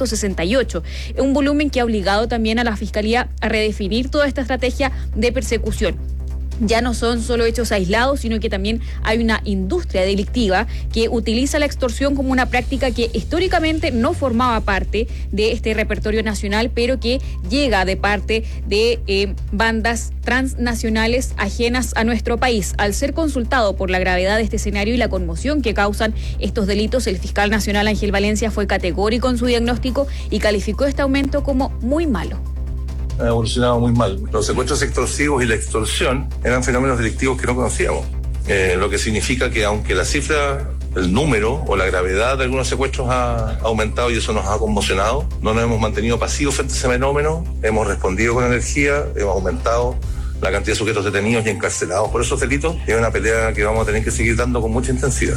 868, un volumen que ha obligado también a la Fiscalía a redefinir toda esta estrategia de persecución. Ya no son solo hechos aislados, sino que también hay una industria delictiva que utiliza la extorsión como una práctica que históricamente no formaba parte de este repertorio nacional, pero que llega de parte de bandas transnacionales ajenas a nuestro país. Al ser consultado por la gravedad de este escenario y la conmoción que causan estos delitos, el fiscal nacional Ángel Valencia fue categórico en su diagnóstico y calificó este aumento como muy malo. Ha evolucionado muy mal. Los secuestros extorsivos y la extorsión eran fenómenos delictivos que no conocíamos, lo que significa que aunque la cifra, el número o la gravedad de algunos secuestros ha aumentado y eso nos ha conmocionado, no nos hemos mantenido pasivos frente a ese fenómeno, hemos respondido con energía, hemos aumentado la cantidad de sujetos detenidos y encarcelados por esos delitos. Es una pelea que vamos a tener que seguir dando con mucha intensidad.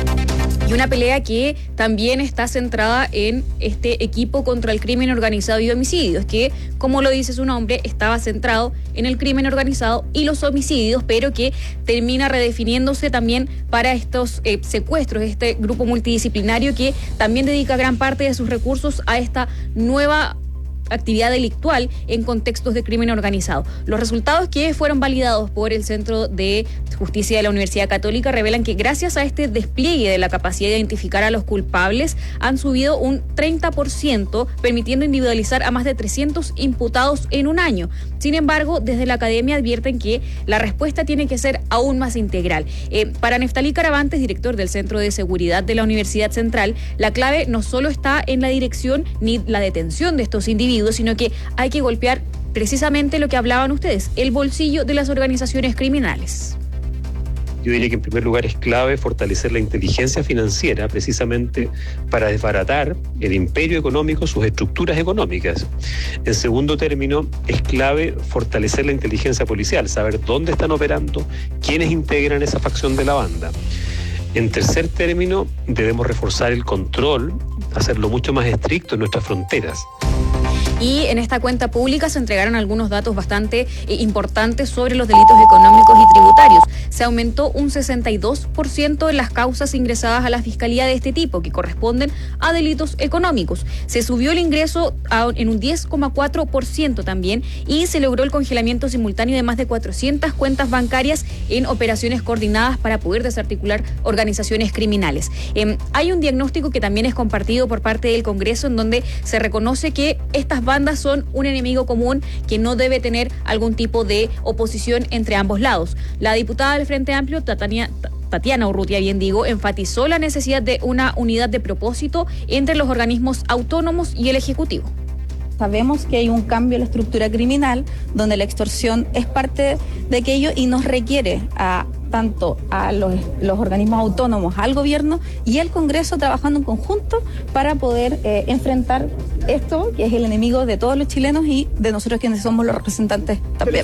Y una pelea que también está centrada en este equipo contra el crimen organizado y homicidios, que, como lo dice su nombre, estaba centrado en el crimen organizado y los homicidios, pero que termina redefiniéndose también para estos secuestros, este grupo multidisciplinario que también dedica gran parte de sus recursos a esta nueva actividad delictual en contextos de crimen organizado. Los resultados que fueron validados por el Centro de Justicia de la Universidad Católica revelan que gracias a este despliegue de la capacidad de identificar a los culpables han subido un 30%, permitiendo individualizar a más de 300 imputados en un año. Sin embargo, desde la academia advierten que la respuesta tiene que ser aún más integral. Para Neftalí Caravantes, director del Centro de Seguridad de la Universidad Central, la clave no solo está en la dirección ni la detención de estos individuos, sino que hay que golpear precisamente lo que hablaban ustedes, el bolsillo de las organizaciones criminales. Yo diría que en primer lugar es clave fortalecer la inteligencia financiera precisamente para desbaratar el imperio económico, sus estructuras económicas. En segundo término, es clave fortalecer la inteligencia policial, saber dónde están operando, quiénes integran esa facción de la banda. En tercer término, debemos reforzar el control, hacerlo mucho más estricto en nuestras fronteras. Y en esta cuenta pública se entregaron algunos datos bastante importantes sobre los delitos económicos y tributarios. Se aumentó un 62% en las causas ingresadas a la Fiscalía de este tipo, que corresponden a delitos económicos. Se subió el ingreso en un 10,4% también, y se logró el congelamiento simultáneo de más de 400 cuentas bancarias en operaciones coordinadas para poder desarticular organizaciones criminales. Hay un diagnóstico que también es compartido por parte del Congreso, en donde se reconoce que estas bandas son un enemigo común que no debe tener algún tipo de oposición entre ambos lados. La diputada del Frente Amplio, Tatiana Urrutia, enfatizó la necesidad de una unidad de propósito entre los organismos autónomos y el Ejecutivo. Sabemos que hay un cambio en la estructura criminal, donde la extorsión es parte de aquello y nos requiere tanto a los organismos autónomos, al gobierno y al Congreso trabajando en conjunto para poder enfrentar esto, que es el enemigo de todos los chilenos y de nosotros quienes somos los representantes también.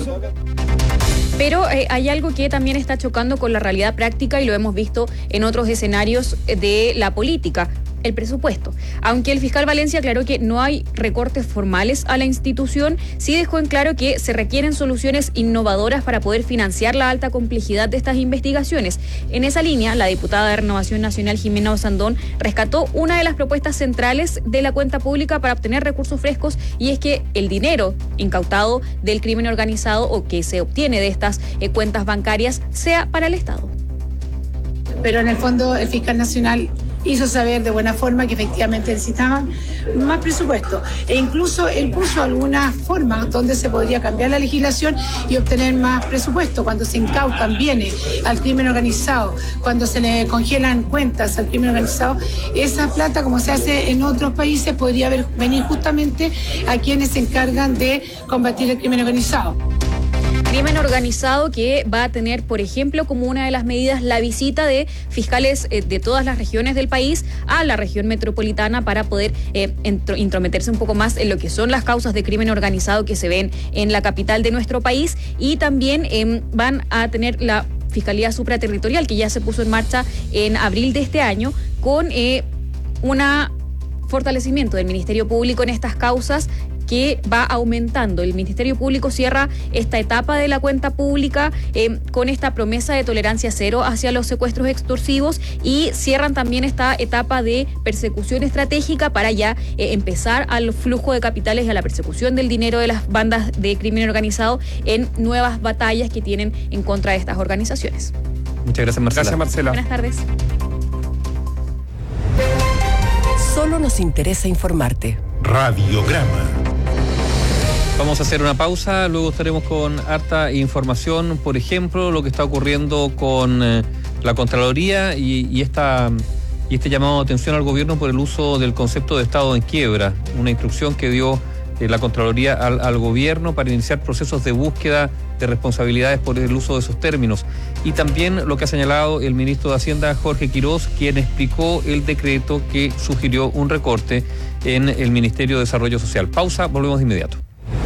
Pero hay algo que también está chocando con la realidad práctica, y lo hemos visto en otros escenarios de la política: el presupuesto. Aunque el fiscal Valencia aclaró que no hay recortes formales a la institución, sí dejó en claro que se requieren soluciones innovadoras para poder financiar la alta complejidad de estas investigaciones. En esa línea, la diputada de Renovación Nacional, Jimena Osandón, rescató una de las propuestas centrales de la cuenta pública para obtener recursos frescos, y es que el dinero incautado del crimen organizado o que se obtiene de estas cuentas bancarias sea para el Estado. Pero en el fondo el fiscal nacional hizo saber de buena forma que efectivamente necesitaban más presupuesto, e incluso él puso algunas formas donde se podría cambiar la legislación y obtener más presupuesto. Cuando se incautan bienes al crimen organizado, cuando se le congelan cuentas al crimen organizado, esa plata, como se hace en otros países, podría venir justamente a quienes se encargan de combatir el crimen organizado. Crimen organizado que va a tener, por ejemplo, como una de las medidas, la visita de fiscales de todas las regiones del país a la región metropolitana para poder intrometerse un poco más en lo que son las causas de crimen organizado que se ven en la capital de nuestro país. Y también van a tener la Fiscalía Supraterritorial, que ya se puso en marcha en abril de este año, con un fortalecimiento del Ministerio Público en estas causas, que va aumentando. El Ministerio Público cierra esta etapa de la cuenta pública con esta promesa de tolerancia cero hacia los secuestros extorsivos, y cierran también esta etapa de persecución estratégica para ya empezar al flujo de capitales y a la persecución del dinero de las bandas de crimen organizado en nuevas batallas que tienen en contra de estas organizaciones. Muchas gracias, Marcela. Gracias, Marcela. Buenas tardes. Solo nos interesa informarte. Radiograma. Vamos a hacer una pausa, luego estaremos con harta información, por ejemplo, lo que está ocurriendo con la Contraloría y este llamado de atención al gobierno por el uso del concepto de estado en quiebra, una instrucción que dio la Contraloría al gobierno para iniciar procesos de búsqueda de responsabilidades por el uso de esos términos. Y también lo que ha señalado el ministro de Hacienda, Jorge Quirós, quien explicó el decreto que sugirió un recorte en el Ministerio de Desarrollo Social. Pausa, volvemos de inmediato.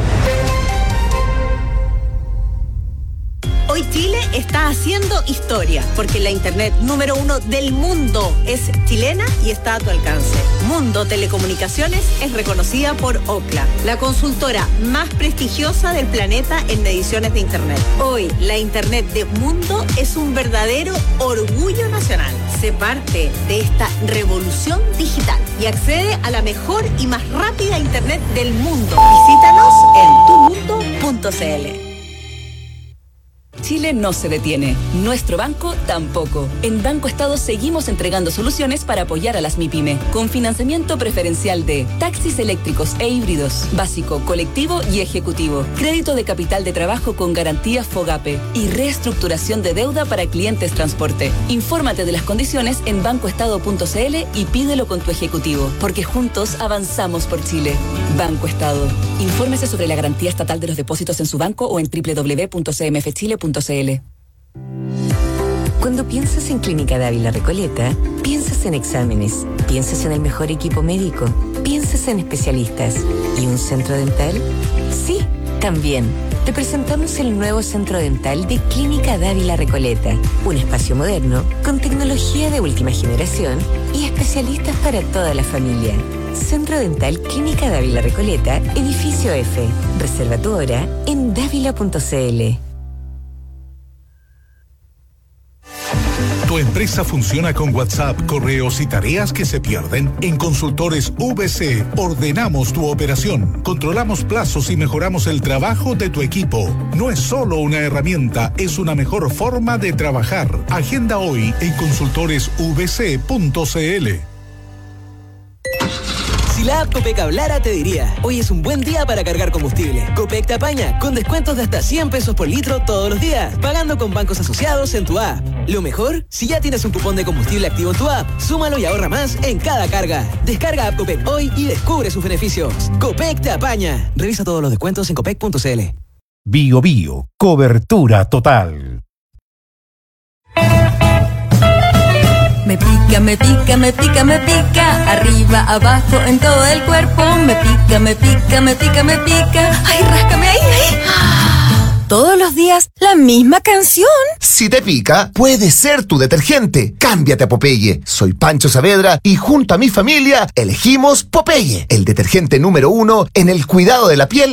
Hoy Chile está haciendo historia, porque la internet número 1 del mundo es chilena y está a tu alcance. Mundo Telecomunicaciones es reconocida por Ookla, la consultora más prestigiosa del planeta en mediciones de internet. Hoy, la internet de Mundo es un verdadero orgullo nacional. Sé parte de esta revolución digital y accede a la mejor y más rápida internet del mundo. Visítanos en tumundo.cl. Chile no se detiene. Nuestro banco tampoco. En Banco Estado seguimos entregando soluciones para apoyar a las MIPYME, con financiamiento preferencial de taxis eléctricos e híbridos, básico, colectivo y ejecutivo, crédito de capital de trabajo con garantía FOGAPE y reestructuración de deuda para clientes transporte. Infórmate de las condiciones en bancoestado.cl y pídelo con tu ejecutivo, porque juntos avanzamos por Chile. Banco Estado. Infórmese sobre la garantía estatal de los depósitos en su banco o en www.cmfchile.cl. Cuando piensas en Clínica Dávila Recoleta, piensas en exámenes, piensas en el mejor equipo médico, piensas en especialistas. ¿Y un centro dental? Sí, también. te presentamos el nuevo centro dental de Clínica Dávila Recoleta. Un espacio moderno, con tecnología de última generación y especialistas para toda la familia. Centro Dental Clínica Dávila Recoleta, edificio F. Reserva tu hora en davila.cl. ¿Tu empresa funciona con WhatsApp, correos y tareas que se pierden? En Consultores VC ordenamos tu operación, controlamos plazos y mejoramos el trabajo de tu equipo. No es solo una herramienta, es una mejor forma de trabajar. Agenda hoy en consultoresvc.cl. Si la app Copec hablara, te diría: hoy es un buen día para cargar combustible. Copec te apaña con descuentos de hasta 100 pesos por litro todos los días, pagando con bancos asociados en tu app. Lo mejor, si ya tienes un cupón de combustible activo en tu app, súmalo y ahorra más en cada carga. Descarga app Copec hoy y descubre sus beneficios. Copec te apaña. Revisa todos los descuentos en copec.cl. Bio Bio, cobertura total. Me pica, me pica, me pica, me pica, arriba, abajo, en todo el cuerpo. Me pica, me pica, me pica, me pica. Ay, ráscame ahí, ahí. Todos los días, la misma canción. Si te pica, puede ser tu detergente. Cámbiate a Popeye. Soy Pancho Saavedra y junto a mi familia elegimos Popeye, el detergente número 1 en el cuidado de la piel